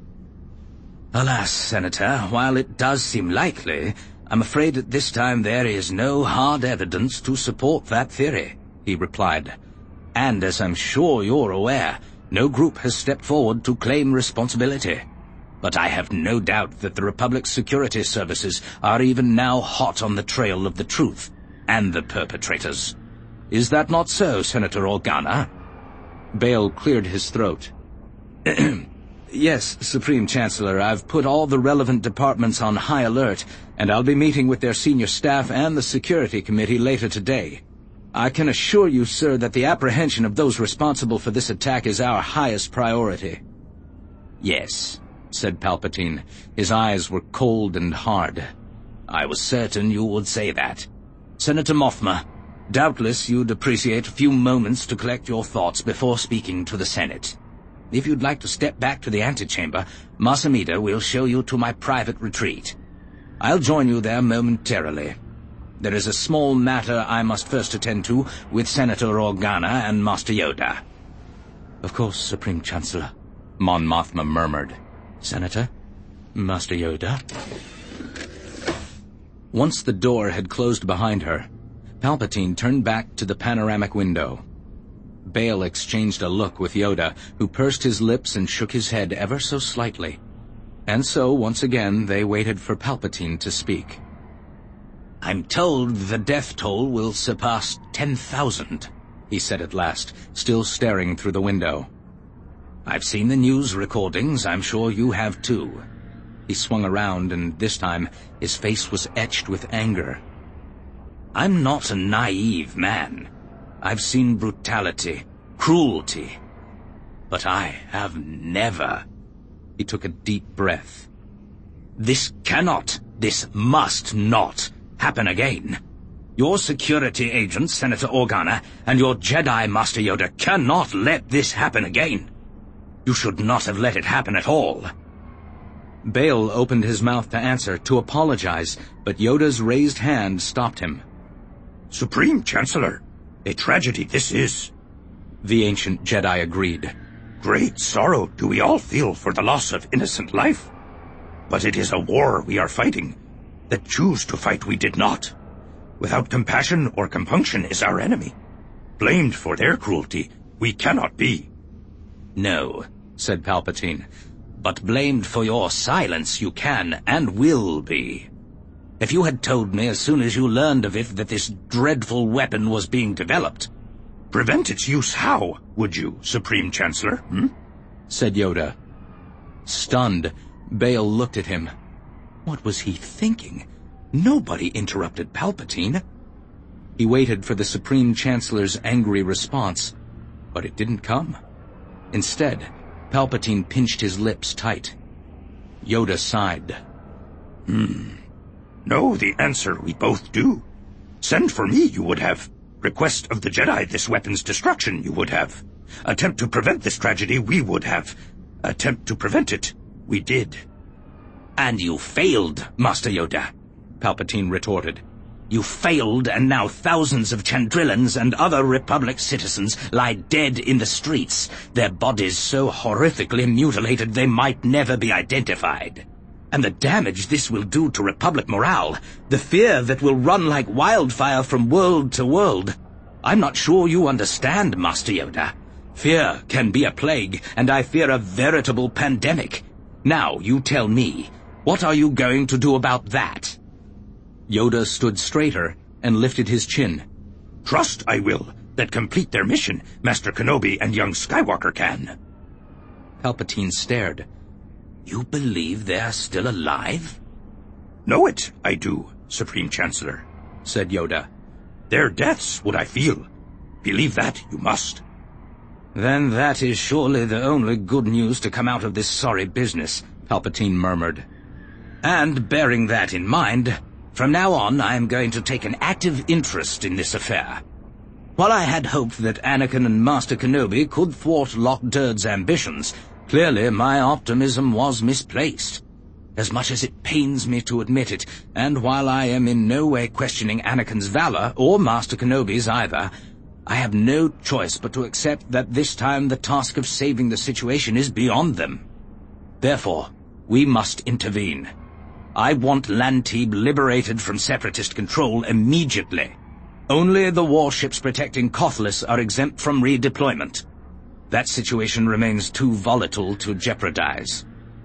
"Alas, Senator, while it does seem likely, I'm afraid at this time there is no hard evidence to support that theory," he replied. "And as I'm sure you're aware, no group has stepped forward to claim responsibility. But I have no doubt that the Republic's security services are even now hot on the trail of the truth and the perpetrators. Is that not so, Senator Organa?" Bail cleared his throat. "Yes, Supreme Chancellor, I've put all the relevant departments on high alert, and I'll be meeting with their senior staff and the Security Committee later today. I can assure you, sir, that the apprehension of those responsible for this attack is our highest priority." "Yes," said Palpatine. His eyes were cold and hard. "I was certain you would say that. Senator Mothma, doubtless you'd appreciate a few moments to collect your thoughts before speaking to the Senate. If you'd like to step back to the antechamber, Mas Amedda will show you to my private retreat. I'll join you there momentarily. There is a small matter I must first attend to with Senator Organa and Master Yoda." "Of course, Supreme Chancellor," Mon Mothma murmured. "Senator, Master Yoda." Once the door had closed behind her, Palpatine turned back to the panoramic window. Bail exchanged a look with Yoda, who pursed his lips and shook his head ever so slightly. And so, once again, they waited for Palpatine to speak. "I'm told the death toll will surpass 10,000, he said at last, still staring through the window. I've seen the news recordings. I'm sure you have too." He swung around, and this time his face was etched with anger. "I'm not a naive man. I've seen brutality, cruelty. But I have never—" He took a deep breath. "This must not happen again. Your security agent, Senator Organa, and your Jedi Master Yoda cannot let this happen again. You should not have let it happen at all." Bail opened his mouth to answer, to apologize, but Yoda's raised hand stopped him. "Supreme Chancellor, a tragedy this is," the ancient Jedi agreed. "Great sorrow do we all feel for the loss of innocent life. But it is a war we are fighting. That choose to fight we did not. Without compassion or compunction is our enemy. Blamed for their cruelty we cannot be." "No," said Palpatine, "but blamed for your silence you can and will be. If you had told me as soon as you learned of it that this dreadful weapon was being developed—" "Prevent its use how, would you, Supreme Chancellor, said Yoda. Stunned, Bail looked at him. What was he thinking? Nobody interrupted Palpatine. He waited for the Supreme Chancellor's angry response, but it didn't come. Instead, Palpatine pinched his lips tight. Yoda sighed. Know the answer we both do. Send for me, you would have. Request of the Jedi this weapon's destruction, you would have. Attempt to prevent this tragedy, we would have. Attempt to prevent it, we did." "And you failed, Master Yoda," Palpatine retorted. "You failed, and now thousands of Chandrillans and other Republic citizens lie dead in the streets, their bodies so horrifically mutilated they might never be identified. And the damage this will do to Republic morale, the fear that will run like wildfire from world to world. I'm not sure you understand, Master Yoda. Fear can be a plague, and I fear a veritable pandemic. Now, you tell me, what are you going to do about that?" Yoda stood straighter and lifted his chin. "Trust, I will, that complete their mission, Master Kenobi and young Skywalker can." Palpatine stared. "You believe they're still alive?" "Know it, I do, Supreme Chancellor," said Yoda. "Their deaths would I feel. Believe that you must." "Then that is surely the only good news to come out of this sorry business," Palpatine murmured. "And bearing that in mind, from now on I am going to take an active interest in this affair. While I had hoped that Anakin and Master Kenobi could thwart Lock Durd's ambitions, clearly my optimism was misplaced. As much as it pains me to admit it, and while I am in no way questioning Anakin's valor, or Master Kenobi's either, I have no choice but to accept that this time the task of saving the situation is beyond them. Therefore, we must intervene. I want Lantib liberated from Separatist control immediately. Only the warships protecting Kothlis are exempt from redeployment. That situation remains too volatile to jeopardize."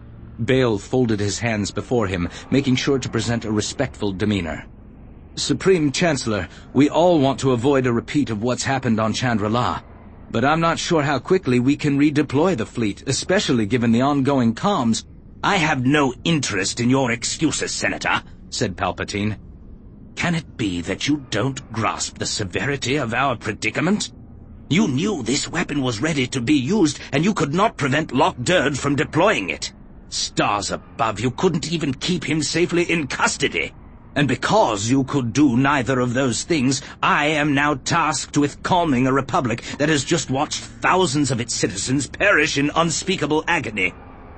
Bail folded his hands before him, making sure to present a respectful demeanor. "Supreme Chancellor, we all want to avoid a repeat of what's happened on Chandrila, but I'm not sure how quickly we can redeploy the fleet, especially given the ongoing comms." "I have no interest in your excuses, Senator," said Palpatine. "Can it be that you don't grasp the severity of our predicament? You knew this weapon was ready to be used, and you could not prevent Lock Durd from deploying it. Stars above, you couldn't even keep him safely in custody. And because you could do neither of those things, I am now tasked with calming a republic that has just watched thousands of its citizens perish in unspeakable agony.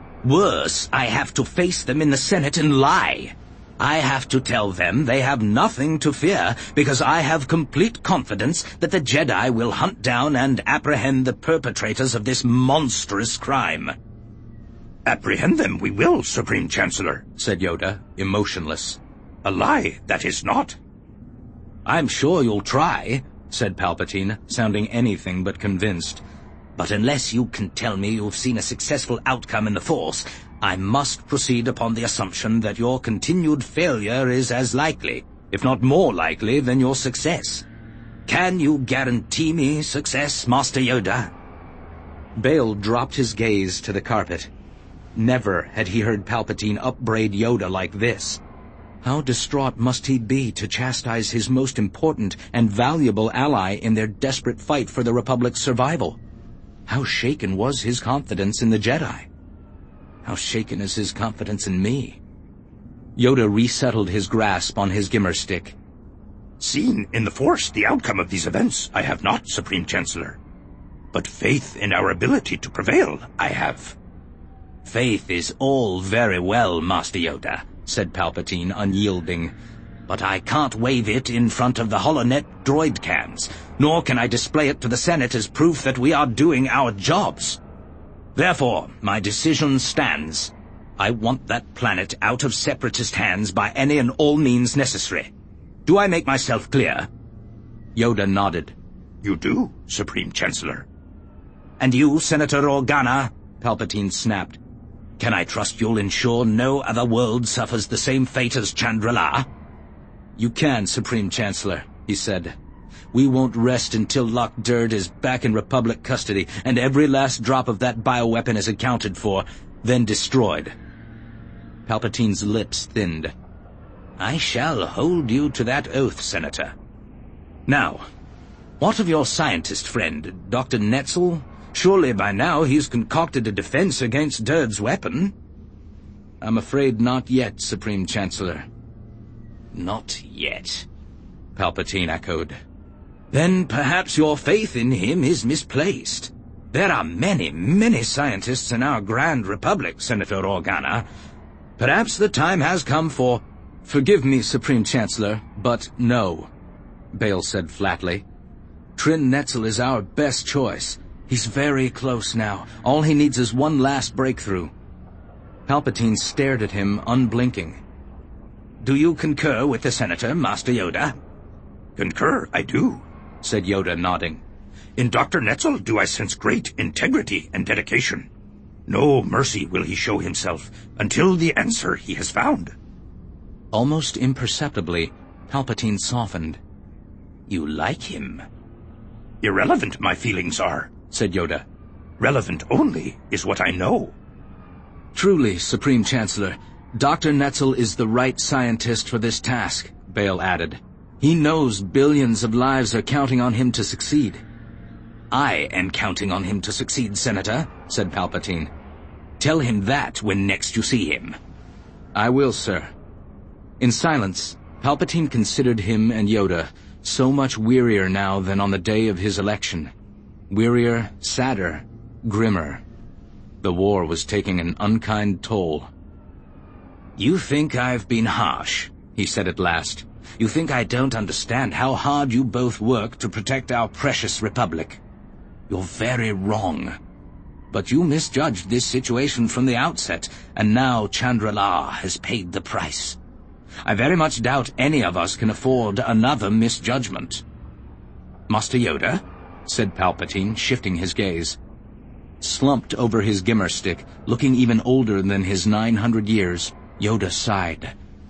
Worse, I have to face them in the Senate and lie. I have to tell them they have nothing to fear, because I have complete confidence that the Jedi will hunt down and apprehend the perpetrators of this monstrous crime." "Apprehend them we will, Supreme Chancellor," said Yoda, emotionless. "A lie, that is not." "I'm sure you'll try," said Palpatine, sounding anything but convinced. "But unless you can tell me you've seen a successful outcome in the Force, I must proceed upon the assumption that your continued failure is as likely, if not more likely, than your success. Can you guarantee me success, Master Yoda?" Bail dropped his gaze to the carpet. Never had he heard Palpatine upbraid Yoda like this. How distraught must he be to chastise his most important and valuable ally in their desperate fight for the Republic's survival? How shaken was his confidence in the Jedi? How shaken is his confidence in me? Yoda resettled his grasp on his gimmer stick. Seen in the Force the outcome of these events, I have not, Supreme Chancellor. But faith in our ability to prevail, I have. Faith is all very well, Master Yoda, said Palpatine, unyielding. But I can't wave it in front of the HoloNet droid cams, nor can I display it to the Senate as proof that we are doing our jobs. Therefore, my decision stands. I want that planet out of Separatist hands by any and all means necessary. Do I make myself clear? Yoda nodded. You do, Supreme Chancellor. And you, Senator Organa, Palpatine snapped. Can I trust you'll ensure no other world suffers the same fate as Chandrila? You can, Supreme Chancellor, he said. We won't rest until Loch Durd is back in Republic custody and every last drop of that bioweapon is accounted for, then destroyed. Palpatine's lips thinned. I shall hold you to that oath, Senator. Now, what of your scientist friend, Dr. Netzel? Surely by now he's concocted a defense against Durd's weapon. I'm afraid not yet, Supreme Chancellor. Not yet, Palpatine echoed. Then perhaps your faith in him is misplaced. There are many, many scientists in our Grand Republic, Senator Organa. Perhaps the time has come for... Forgive me, Supreme Chancellor, but no, Bail said flatly. Trin Netzel is our best choice. He's very close now. All he needs is one last breakthrough. Palpatine stared at him, unblinking. Do you concur with the Senator, Master Yoda? Concur, I do, said Yoda, nodding. In Dr. Netzel do I sense great integrity and dedication. No mercy will he show himself until the answer he has found. Almost imperceptibly, Palpatine softened. You like him? Irrelevant my feelings are, said Yoda. Relevant only is what I know. Truly, Supreme Chancellor, Dr. Netzel is the right scientist for this task, Bail added. He knows billions of lives are counting on him to succeed. I am counting on him to succeed, Senator, said Palpatine. Tell him that when next you see him. I will, sir. In silence, Palpatine considered him and Yoda, so much wearier now than on the day of his election. Wearier, sadder, grimmer. The war was taking an unkind toll. You think I've been harsh, he said at last. You think I don't understand how hard you both work to protect our precious Republic. You're very wrong. But you misjudged this situation from the outset, and now Chandrila has paid the price. I very much doubt any of us can afford another misjudgment. Master Yoda, said Palpatine, shifting his gaze. Slumped over his gimmer stick, looking even older than his 900 years, Yoda sighed.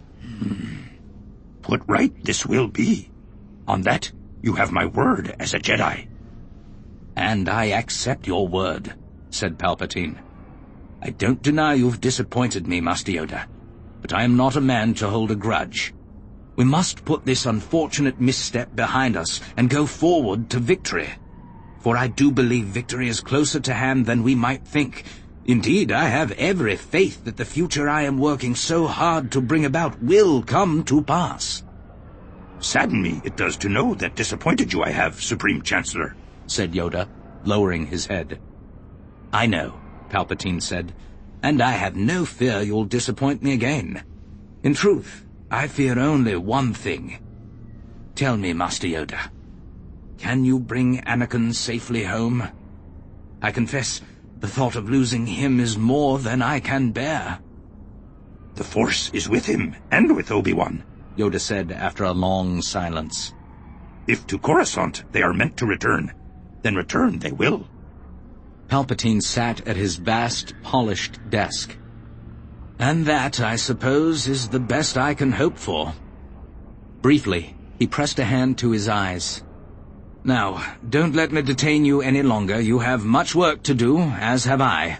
Put right this will be. On that, you have my word as a Jedi. And I accept your word, said Palpatine. I don't deny you've disappointed me, Master Yoda, but I am not a man to hold a grudge. We must put this unfortunate misstep behind us and go forward to victory. For I do believe victory is closer to hand than we might think. Indeed, I have every faith that the future I am working so hard to bring about will come to pass. Sadden me it does to know that disappointed you I have, Supreme Chancellor, said Yoda, lowering his head. I know, Palpatine said, and I have no fear you'll disappoint me again. In truth, I fear only one thing. Tell me, Master Yoda, can you bring Anakin safely home? I confess, the thought of losing him is more than I can bear. The Force is with him, and with Obi-Wan, Yoda said after a long silence. If to Coruscant they are meant to return, then return they will. Palpatine sat at his vast, polished desk. And that, I suppose, is the best I can hope for. Briefly, he pressed a hand to his eyes. Now, don't let me detain you any longer. You have much work to do, as have I.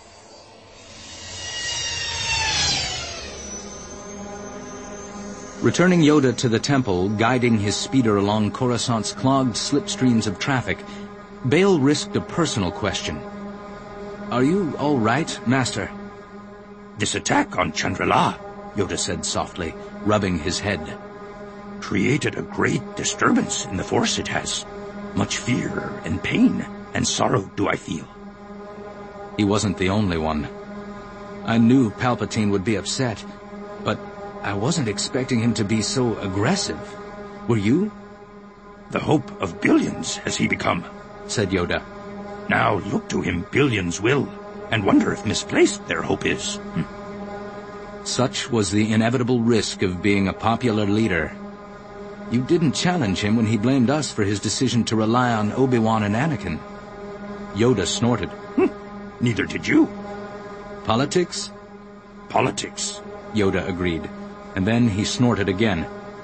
Returning Yoda to the temple, guiding his speeder along Coruscant's clogged slipstreams of traffic, Bail risked a personal question. "Are you all right, Master?" This attack on Chandrila, Yoda said softly, rubbing his head. Created a great disturbance in the Force, it has. Much fear and pain and sorrow do I feel. He wasn't the only one. I knew Palpatine would be upset, but I wasn't expecting him to be so aggressive. Were you? The hope of billions has he become, said Yoda. Now look to him billions will, and wonder if misplaced their hope is. Such was the inevitable risk of being a popular leader. You didn't challenge him when he blamed us for his decision to rely on Obi-Wan and Anakin. Yoda snorted. Neither did you. Politics? Politics, Yoda agreed, and then he snorted again.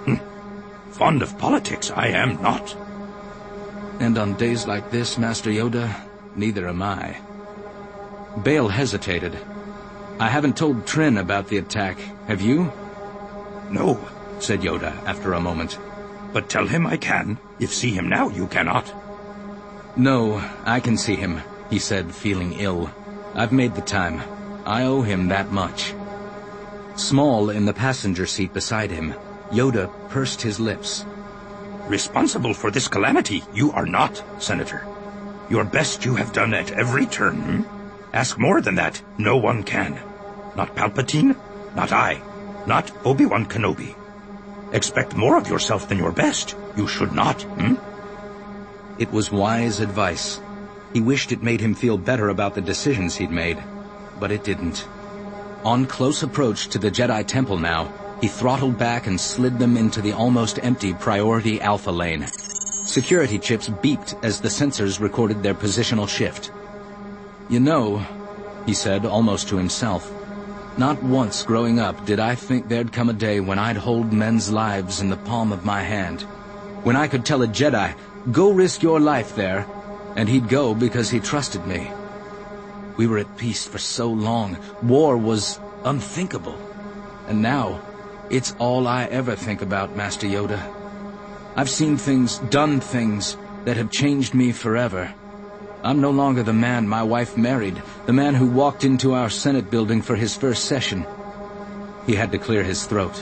Fond of politics I am not. And on days like this, Master Yoda, neither am I. Bail hesitated. I haven't told Trin about the attack. Have you? No, said Yoda after a moment. But tell him I can. If see him now, you cannot. No, I can see him, he said, feeling ill. I've made the time. I owe him that much. Small in the passenger seat beside him, Yoda pursed his lips. Responsible for this calamity, you are not, Senator. Your best you have done at every turn. Ask more than that, no one can. Not Palpatine, not I, not Obi-Wan Kenobi. Expect more of yourself than your best. You should not, It was wise advice. He wished it made him feel better about the decisions he'd made, but it didn't. On close approach to the Jedi Temple now, he throttled back and slid them into the almost empty Priority Alpha lane. Security chips beeped as the sensors recorded their positional shift. You know, he said almost to himself, not once growing up did I think there'd come a day when I'd hold men's lives in the palm of my hand. When I could tell a Jedi, go risk your life there, and he'd go because he trusted me. We were at peace for so long. War was unthinkable. And now, it's all I ever think about, Master Yoda. I've seen things, done things, that have changed me forever. I'm no longer the man my wife married, the man who walked into our Senate building for his first session. He had to clear his throat.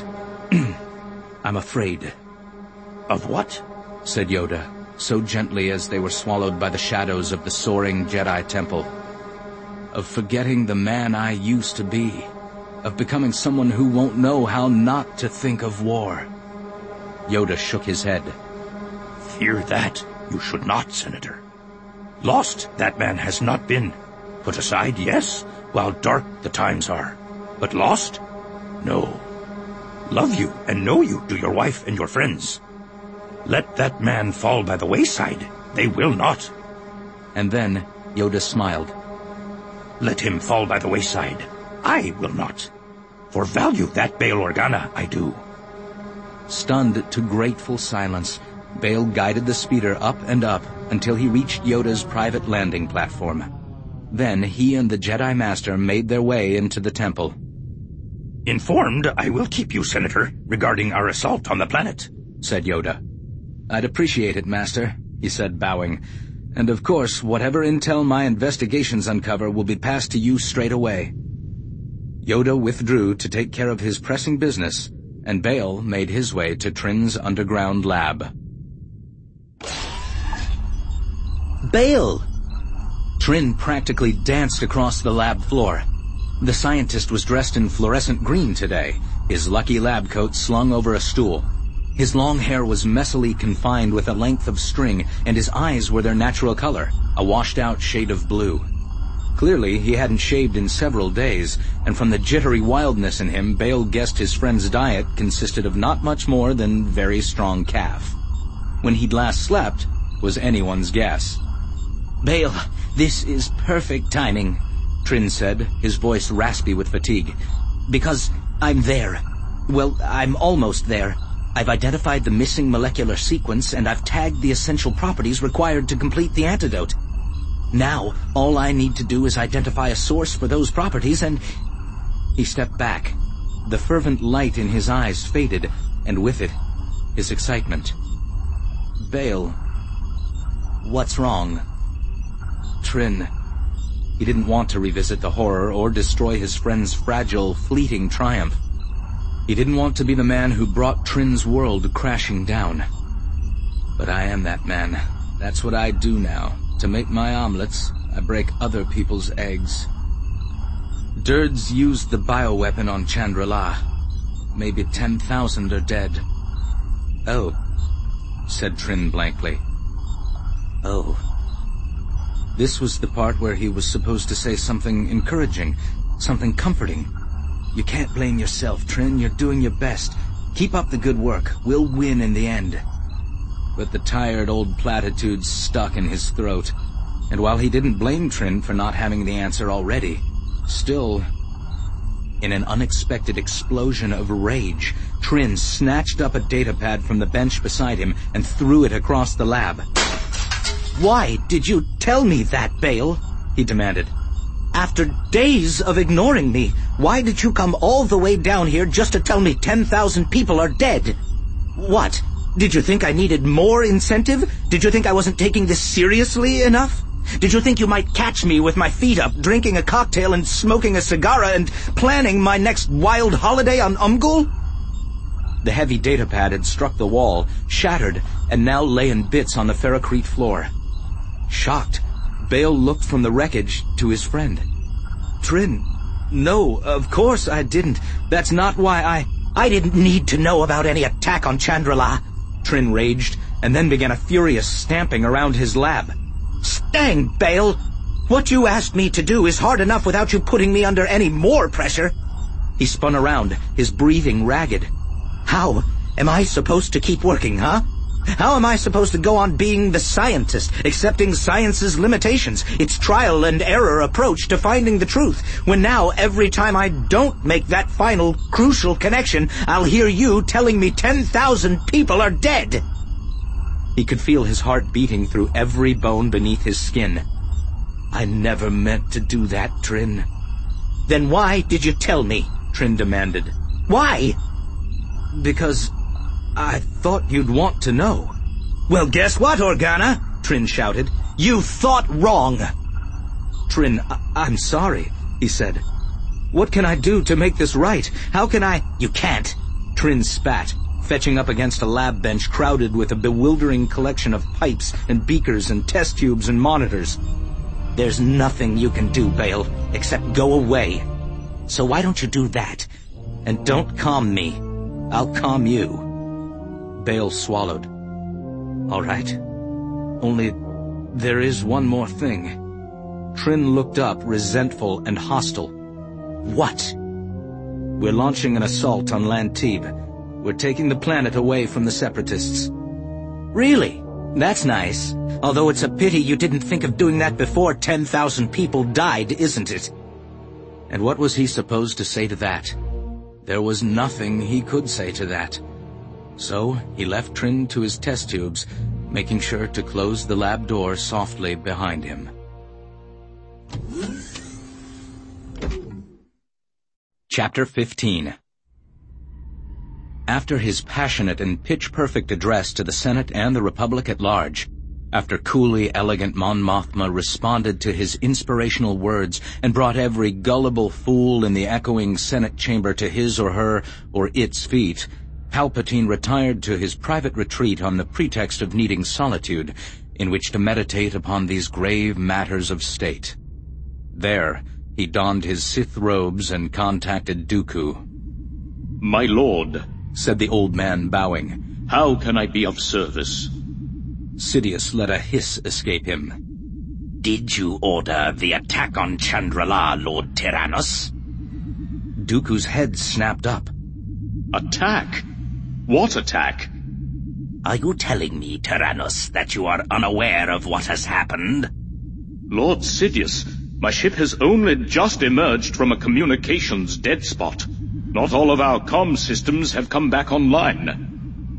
I'm afraid. Of what? Said Yoda, so gently as they were swallowed by the shadows of the soaring Jedi Temple. Of forgetting the man I used to be. Of becoming someone who won't know how not to think of war. Yoda shook his head. Fear that you should not, Senator. Lost that man has not been. Put aside, yes, while dark the times are. But lost? No. Love you and know you do your wife and your friends. Let that man fall by the wayside. They will not. And then Yoda smiled. Let him fall by the wayside. I will not. For value that Bail Organa I do. Stunned to grateful silence, Bail guided the speeder up and up until he reached Yoda's private landing platform. Then he and the Jedi Master made their way into the temple. Informed I will keep you, Senator, regarding our assault on the planet, said Yoda. I'd appreciate it, Master, he said, bowing. And of course, whatever intel my investigations uncover will be passed to you straight away. Yoda withdrew to take care of his pressing business, and Bail made his way to Trin's underground lab. Bail! Trin practically danced across the lab floor. The scientist was dressed in fluorescent green today, his lucky lab coat slung over a stool. His long hair was messily confined with a length of string, and his eyes were their natural color, a washed-out shade of blue. Clearly, he hadn't shaved in several days, and from the jittery wildness in him, Bail guessed his friend's diet consisted of not much more than very strong calf. When he'd last slept was anyone's guess. Bail, this is perfect timing, Trin said, his voice raspy with fatigue. Because I'm there. Well, I'm almost there. I've identified the missing molecular sequence, and I've tagged the essential properties required to complete the antidote. Now, all I need to do is identify a source for those properties, and... He stepped back. The fervent light in his eyes faded, and with it, his excitement. Bale. What's wrong? Trin. He didn't want to revisit the horror or destroy his friend's fragile, fleeting triumph. He didn't want to be the man who brought Trin's world crashing down. But I am that man. That's what I do now. To make my omelets, I break other people's eggs. Dirds used the bioweapon on Chandra-La. Maybe 10,000 are dead. Oh, said Trin blankly. Oh. This was the part where he was supposed to say something encouraging, something comforting. You can't blame yourself, Trin. You're doing your best. Keep up the good work. We'll win in the end. But the tired old platitudes stuck in his throat. And while he didn't blame Trin for not having the answer already, still, in an unexpected explosion of rage, Trin snatched up a datapad from the bench beside him and threw it across the lab. "Why did you tell me that, Bale?" he demanded. "After days of ignoring me, why did you come all the way down here just to tell me 10,000 people are dead? What? Did you think I needed more incentive? Did you think I wasn't taking this seriously enough? Did you think you might catch me with my feet up, drinking a cocktail and smoking a cigar and planning my next wild holiday on Umgul?" The heavy datapad had struck the wall, shattered, and now lay in bits on the ferrocrete floor. Shocked, Bale looked from the wreckage to his friend. "Trin, no, of course I didn't. That's not why I didn't need to know about any attack on Chandra-La," Trin raged, and then began a furious stamping around his lab. "Stang, Bale! What you asked me to do is hard enough without you putting me under any more pressure." He spun around, his breathing ragged. "How am I supposed to keep working, huh? How am I supposed to go on being the scientist, accepting science's limitations, its trial and error approach to finding the truth, when now every time I don't make that final, crucial connection, I'll hear you telling me 10,000 people are dead?" He could feel his heart beating through every bone beneath his skin. "I never meant to do that, Trin." "Then why did you tell me?" Trin demanded. "Why?" "Because I thought you'd want to know." "Well, guess what, Organa?" Trin shouted. "You thought wrong." "Trin, I'm sorry," he said. "What can I do to make this right? How can I—" "You can't," Trin spat, fetching up against a lab bench crowded with a bewildering collection of pipes and beakers and test tubes and monitors. "There's nothing you can do, Bale, except go away. So why don't you do that? And don't calm me. I'll calm you." Bale swallowed. "All right. Only there is one more thing." Trin looked up, resentful and hostile. "What?" "We're launching an assault on Lantib. We're taking the planet away from the Separatists." "Really? That's nice. Although it's a pity you didn't think of doing that before 10,000 people died, isn't it?" And what was he supposed to say to that? There was nothing he could say to that. So he left Trin to his test tubes, making sure to close the lab door softly behind him. Chapter 15. After his passionate and pitch-perfect address to the Senate and the Republic at large, after coolly elegant Mon Mothma responded to his inspirational words and brought every gullible fool in the echoing Senate chamber to his or her or its feet, Palpatine retired to his private retreat on the pretext of needing solitude, in which to meditate upon these grave matters of state. There, he donned his Sith robes and contacted Dooku. "My lord," said the old man, bowing, "how can I be of service?" Sidious let a hiss escape him. "Did you order the attack on Chandra-La, Lord Tyrannus?" Dooku's head snapped up. "Attack? What attack?" "Are you telling me, Tyrannus, that you are unaware of what has happened?" "Lord Sidious, my ship has only just emerged from a communications dead spot. Not all of our comm systems have come back online."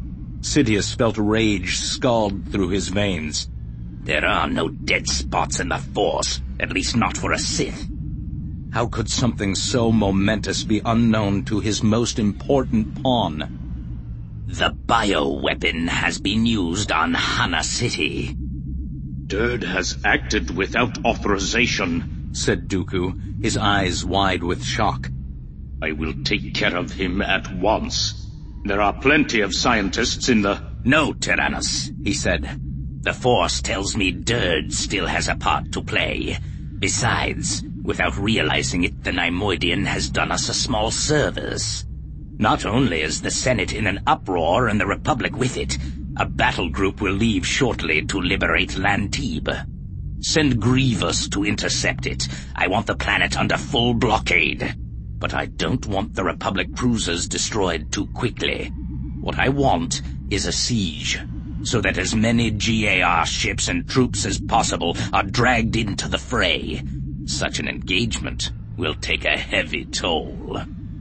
Sidious felt rage scald through his veins. There are no dead spots in the Force, at least not for a Sith. How could something so momentous be unknown to his most important pawn? The bioweapon has been used on Hana City. Durd has acted without authorization, said Dooku, his eyes wide with shock. I will take care of him at once. There are plenty of scientists in the... No, Tyrannus, he said. The Force tells me Durd still has a part to play. Besides, without realizing it, the Neimoidian has done us a small service. Not only is the Senate in an uproar and the Republic with it, a battle group will leave shortly to liberate Lantib. Send Grievous to intercept it. I want the planet under full blockade. But I don't want the Republic cruisers destroyed too quickly. What I want is a siege, so that as many GAR ships and troops as possible are dragged into the fray. Such an engagement will take a heavy toll.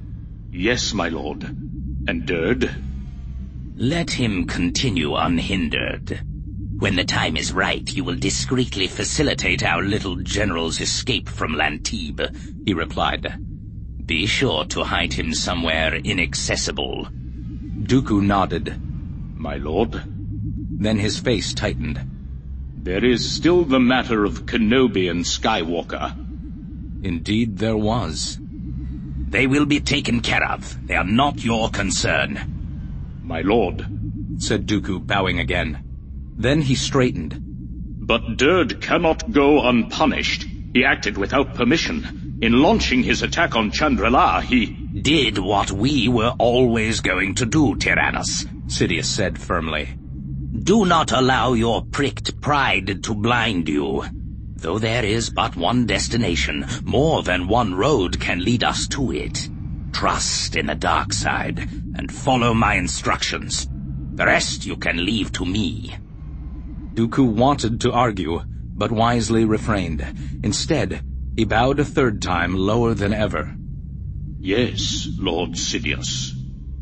Yes, my lord. And Durd? Let him continue unhindered. When the time is right, you will discreetly facilitate our little general's escape from Lantib, he replied. Be sure to hide him somewhere inaccessible. Dooku nodded. My lord? Then his face tightened. There is still the matter of Kenobi and Skywalker. Indeed there was. They will be taken care of. They are not your concern. My lord, said Dooku, bowing again. Then he straightened. But Durd cannot go unpunished. He acted without permission. In launching his attack on Chandrila, he did what we were always going to do, Tyrannus, Sidious said firmly. Do not allow your pricked pride to blind you. Though there is but one destination, more than one road can lead us to it. Trust in the dark side and follow my instructions. The rest you can leave to me. Dooku wanted to argue, but wisely refrained. Instead, he bowed a third time, lower than ever. Yes, Lord Sidious.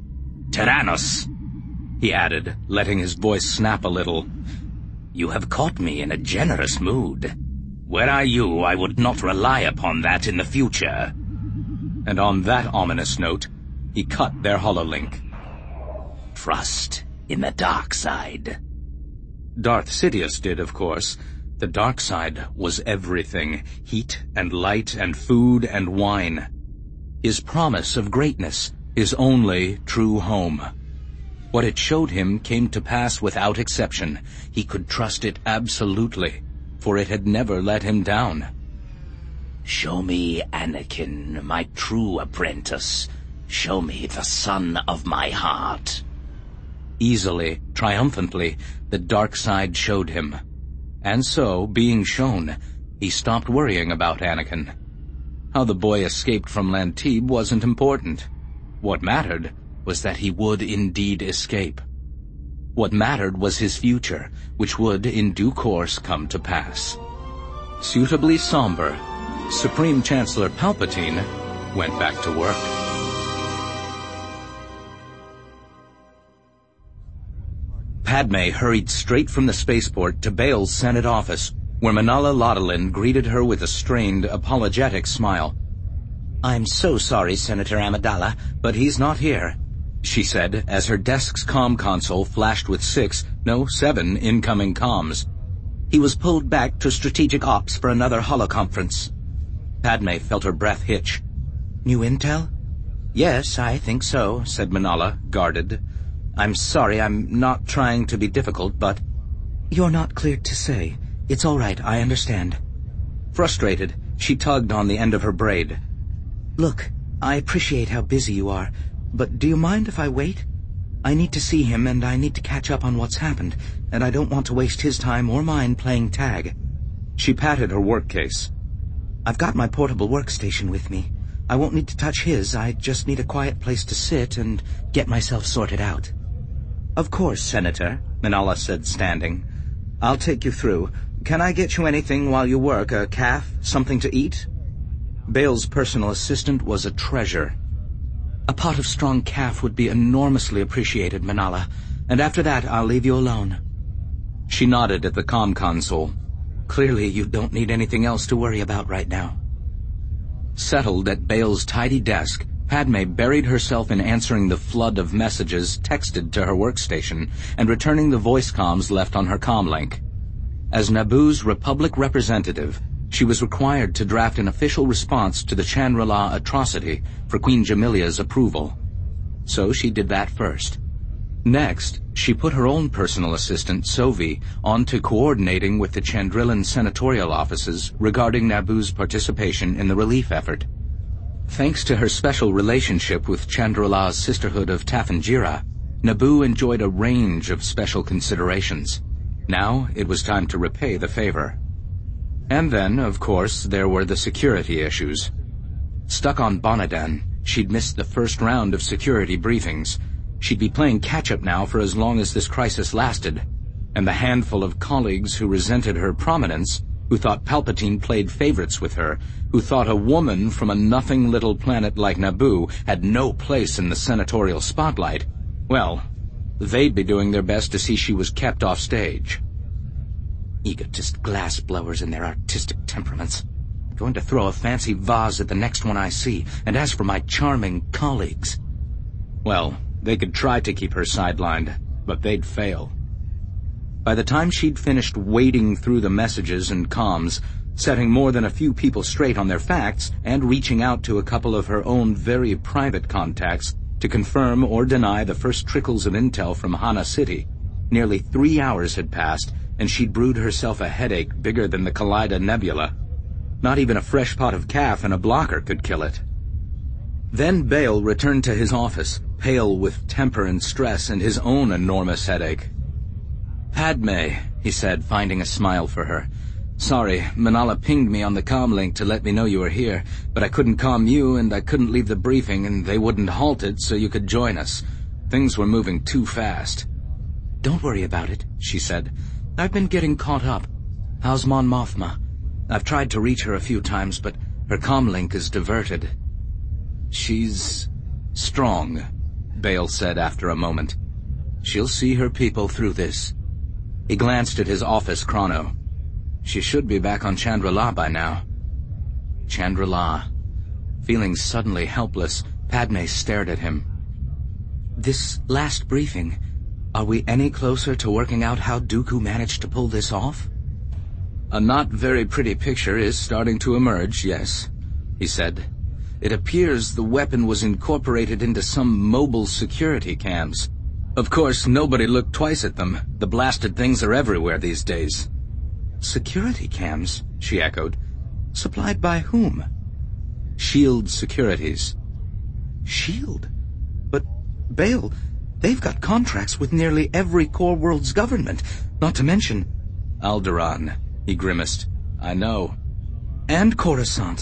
Tyrannus, he added, letting his voice snap a little. You have caught me in a generous mood. Were I you, I would not rely upon that in the future. And on that ominous note, he cut their hololink. Trust in the dark side. Darth Sidious did, of course. The dark side was everything, heat and light and food and wine. His promise of greatness, his only true home. What it showed him came to pass without exception. He could trust it absolutely, for it had never let him down. Show me Anakin, my true apprentice. Show me the son of my heart. Easily, triumphantly, the dark side showed him. And so, being shown, he stopped worrying about Anakin. How the boy escaped from Lantib wasn't important. What mattered was that he would indeed escape. What mattered was his future, which would in due course come to pass. Suitably somber, Supreme Chancellor Palpatine went back to work. Padme hurried straight from the spaceport to Bail's Senate office, where Manala Laudalin greeted her with a strained, apologetic smile. "I'm so sorry, Senator Amidala, but he's not here," she said as her desk's comm console flashed with 7 incoming comms. "He was pulled back to Strategic Ops for another holoconference." Padme felt her breath hitch. "New intel?" "Yes, I think so," said Manala, guarded. "I'm sorry, I'm not trying to be difficult, but—" "You're not cleared to say. It's all right, I understand." Frustrated, she tugged on the end of her braid. "Look, I appreciate how busy you are, but do you mind if I wait? I need to see him, and I need to catch up on what's happened, and I don't want to waste his time or mine playing tag." She patted her work case. "I've got my portable workstation with me. I won't need to touch his. I just need a quiet place to sit and get myself sorted out." "Of course, Senator," Manala said, standing. "I'll take you through. Can I get you anything while you work? A calf? Something to eat?" Bail's personal assistant was a treasure. "A pot of strong calf would be enormously appreciated, Manala. and after that I'll leave you alone." She nodded at the comm console. "Clearly you don't need anything else to worry about right now." Settled at Bale's tidy desk, Padme buried herself in answering the flood of messages texted to her workstation and returning the voice comms left on her comlink. As Naboo's Republic representative, she was required to draft an official response to the Chandrila atrocity for Queen Jamilia's approval. So she did that first. Next, she put her own personal assistant, Sovi, on to coordinating with the Chandrilan senatorial offices regarding Naboo's participation in the relief effort. Thanks to her special relationship with Chandrila's Sisterhood of Tafangira, Naboo enjoyed a range of special considerations. Now it was time to repay the favor. And then, of course, there were the security issues. Stuck on Bonadan, she'd missed the first round of security briefings. She'd be playing catch-up now for as long as this crisis lasted. And the handful of colleagues who resented her prominence, who thought Palpatine played favorites with her, who thought a woman from a nothing little planet like Naboo had no place in the senatorial spotlight, well, they'd be doing their best to see she was kept off stage. Egotist glass-blowers and their artistic temperaments. I'm going to throw a fancy vase at the next one I see, and as for my charming colleagues... Well, they could try to keep her sidelined, but they'd fail. By the time she'd finished wading through the messages and comms, setting more than a few people straight on their facts, and reaching out to a couple of her own very private contacts to confirm or deny the first trickles of intel from Hana City, nearly 3 hours had passed, and she'd brewed herself a headache bigger than the Kaleida Nebula. Not even a fresh pot of calf and a blocker could kill it. Then Bale returned to his office, pale with temper and stress and his own enormous headache. "Padme," he said, finding a smile for her. "Sorry, Manala pinged me on the comlink to let me know you were here, but I couldn't comm you and I couldn't leave the briefing and they wouldn't halt it so you could join us. Things were moving too fast." "Don't worry about it," she said. "I've been getting caught up. How's Mon Mothma? I've tried to reach her a few times, but her comlink is diverted." "She's strong," Bale said after a moment. "She'll see her people through this." He glanced at his office chrono. She should be back on Chandrila by now. Chandrila. Feeling suddenly helpless, Padme stared at him. "This last briefing, are we any closer to working out how Dooku managed to pull this off?" "A not very pretty picture is starting to emerge, yes," he said. "It appears the weapon was incorporated into some mobile security cams. Of course, nobody looked twice at them. The blasted things are everywhere these days." "Security cams?" she echoed. "Supplied by whom?" "SHIELD Securities." "SHIELD? But, Bale, they've got contracts with nearly every core world's government, not to mention—" "Alderaan," he grimaced. "I know." "And Coruscant."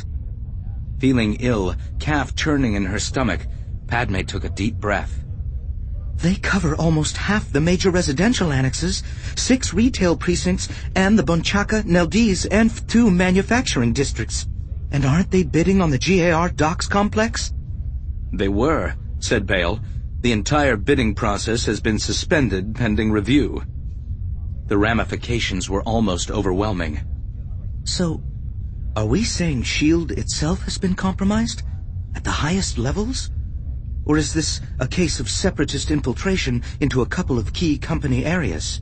Feeling ill, calf churning in her stomach, Padme took a deep breath. "They cover almost half the major residential annexes, 6 retail precincts, and the Bonchaka, Neldiz, and 2 manufacturing districts. And aren't they bidding on the GAR docks complex?" "They were," said Bale. "The entire bidding process has been suspended pending review." The ramifications were almost overwhelming. "So, are we saying SHIELD itself has been compromised? At the highest levels? Or is this a case of separatist infiltration into a couple of key company areas?"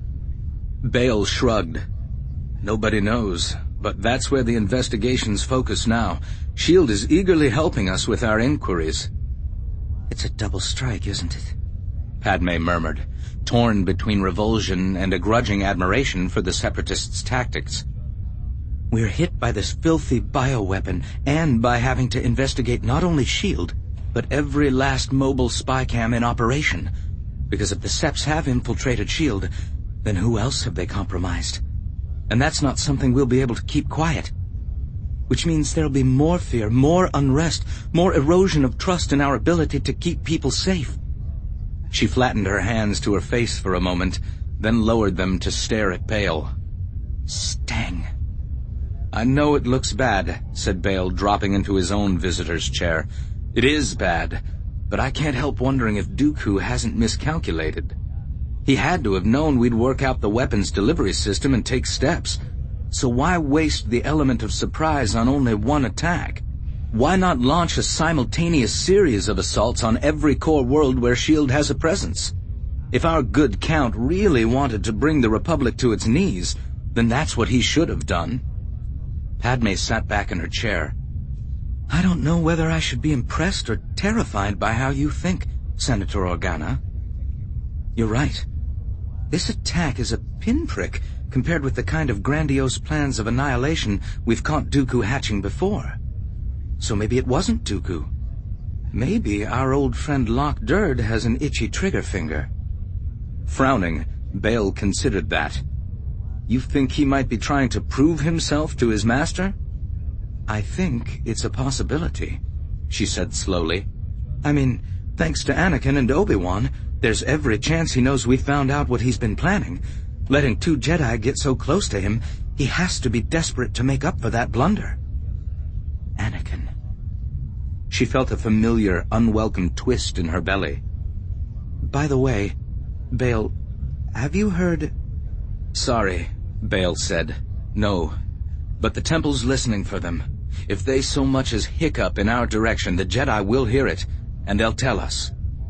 Bale shrugged. "Nobody knows, but that's where the investigations focus now. SHIELD is eagerly helping us with our inquiries." "It's a double strike, isn't it?" Padme murmured, torn between revulsion and a grudging admiration for the separatists' tactics. "We're hit by this filthy bioweapon and by having to investigate not only SHIELD, but every last mobile spy cam in operation. Because if the Seps have infiltrated SHIELD, then who else have they compromised? And that's not something we'll be able to keep quiet. Which means there'll be more fear, more unrest, more erosion of trust in our ability to keep people safe." She flattened her hands to her face for a moment, then lowered them to stare at Bale. "Stang." "I know it looks bad," said Bale, dropping into his own visitor's chair. "It is bad, but I can't help wondering if Dooku hasn't miscalculated." He had to have known we'd work out the weapons delivery system and take steps. So why waste the element of surprise on only one attack? Why not launch a simultaneous series of assaults on every core world where S.H.I.E.L.D. has a presence? If our good Count really wanted to bring the Republic to its knees, then that's what he should have done. Padme sat back in her chair. I don't know whether I should be impressed or terrified by how you think, Senator Organa. You're right. This attack is a pinprick compared with the kind of grandiose plans of annihilation we've caught Dooku hatching before. So maybe it wasn't Dooku. Maybe our old friend Lock Durd has an itchy trigger finger. Frowning, Bail considered that. You think he might be trying to prove himself to his master? I think it's a possibility, she said slowly. I mean, thanks to Anakin and Obi-Wan, there's every chance he knows we found out what he's been planning. Letting 2 Jedi get so close to him, he has to be desperate to make up for that blunder. Anakin. She felt a familiar, unwelcome twist in her belly. By the way, Bail, have you heard... Sorry, Bail said. No, but the Temple's listening for them. If they so much as hiccup in our direction, the Jedi will hear it, and they'll tell us.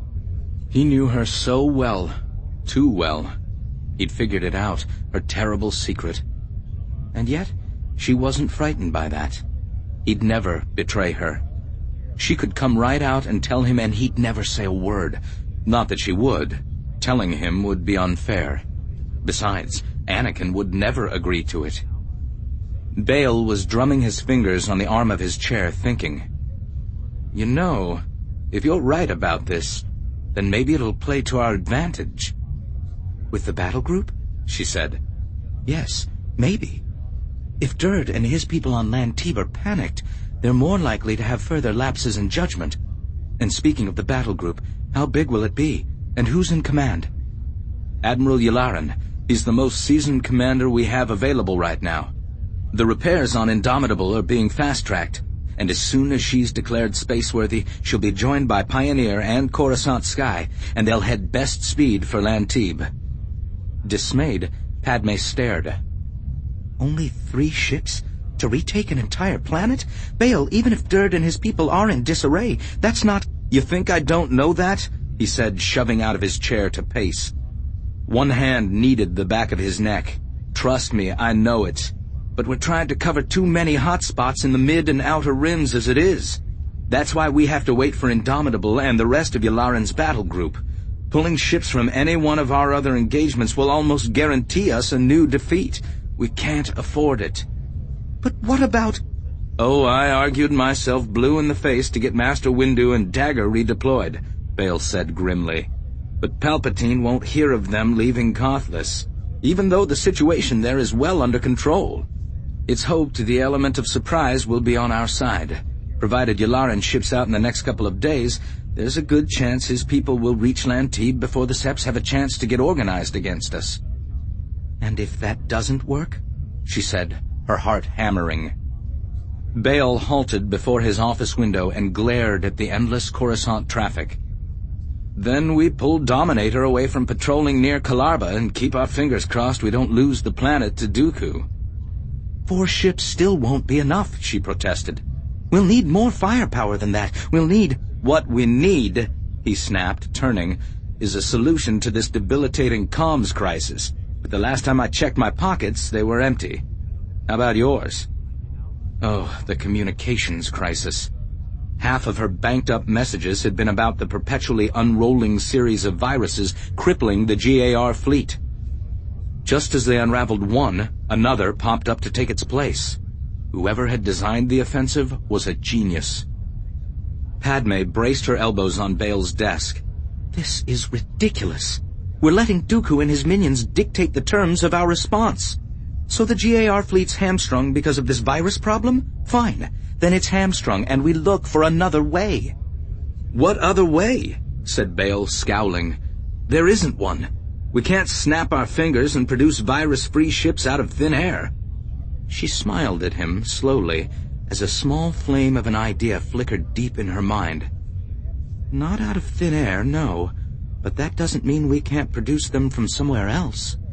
He knew her so well, too well. He'd figured it out, her terrible secret. And yet, she wasn't frightened by that. He'd never betray her. She could come right out and tell him, and he'd never say a word. Not that she would. Telling him would be unfair. Besides, Anakin would never agree to it. Bail was drumming his fingers on the arm of his chair, thinking, You know, if you're right about this, then maybe it'll play to our advantage. With the battle group? She said. Yes, maybe. If Durd and his people on Lantib are panicked, they're more likely to have further lapses in judgment. And speaking of the battle group, how big will it be? And who's in command? Admiral Yularen. He's the most seasoned commander we have available right now. The repairs on Indomitable are being fast-tracked, and as soon as she's declared spaceworthy, she'll be joined by Pioneer and Coruscant Sky, and they'll head best speed for Lantib. Dismayed, Padme stared. Only 3 ships? To retake an entire planet? Bail, even if Durd and his people are in disarray, that's not... You think I don't know that? He said, shoving out of his chair to pace. One hand kneaded the back of his neck. Trust me, I know it. But we're trying to cover too many hot spots in the mid and outer rims as it is. That's why we have to wait for Indomitable and the rest of Yularen's battle group. Pulling ships from any one of our other engagements will almost guarantee us a new defeat. We can't afford it. But what about... Oh, I argued myself blue in the face to get Master Windu and Dagger redeployed, Bail said grimly. But Palpatine won't hear of them leaving Karthus, even though the situation there is well under control. It's hoped the element of surprise will be on our side. Provided Yularen ships out in the next couple of days, there's a good chance his people will reach Lantib before the Seps have a chance to get organized against us. And if that doesn't work? She said, her heart hammering. Bail halted before his office window and glared at the endless Coruscant traffic. Then we pull Dominator away from patrolling near Kalarba and keep our fingers crossed we don't lose the planet to Dooku. 4 ships still won't be enough, she protested. We'll need more firepower than that. We'll need... What we need, he snapped, turning, is a solution to this debilitating comms crisis. But the last time I checked my pockets, they were empty. How about yours? Oh, the communications crisis. Half of her banked-up messages had been about the perpetually unrolling series of viruses crippling the GAR fleet. Just as they unraveled one, another popped up to take its place. Whoever had designed the offensive was a genius. Padme braced her elbows on Bail's desk. This is ridiculous. We're letting Dooku and his minions dictate the terms of our response. So the GAR fleet's hamstrung because of this virus problem? Fine. Then it's hamstrung, and we look for another way. What other way? Said Bail, scowling. There isn't one. We can't snap our fingers and produce virus-free ships out of thin air. She smiled at him slowly, as a small flame of an idea flickered deep in her mind. Not out of thin air, no. But that doesn't mean we can't produce them from somewhere else.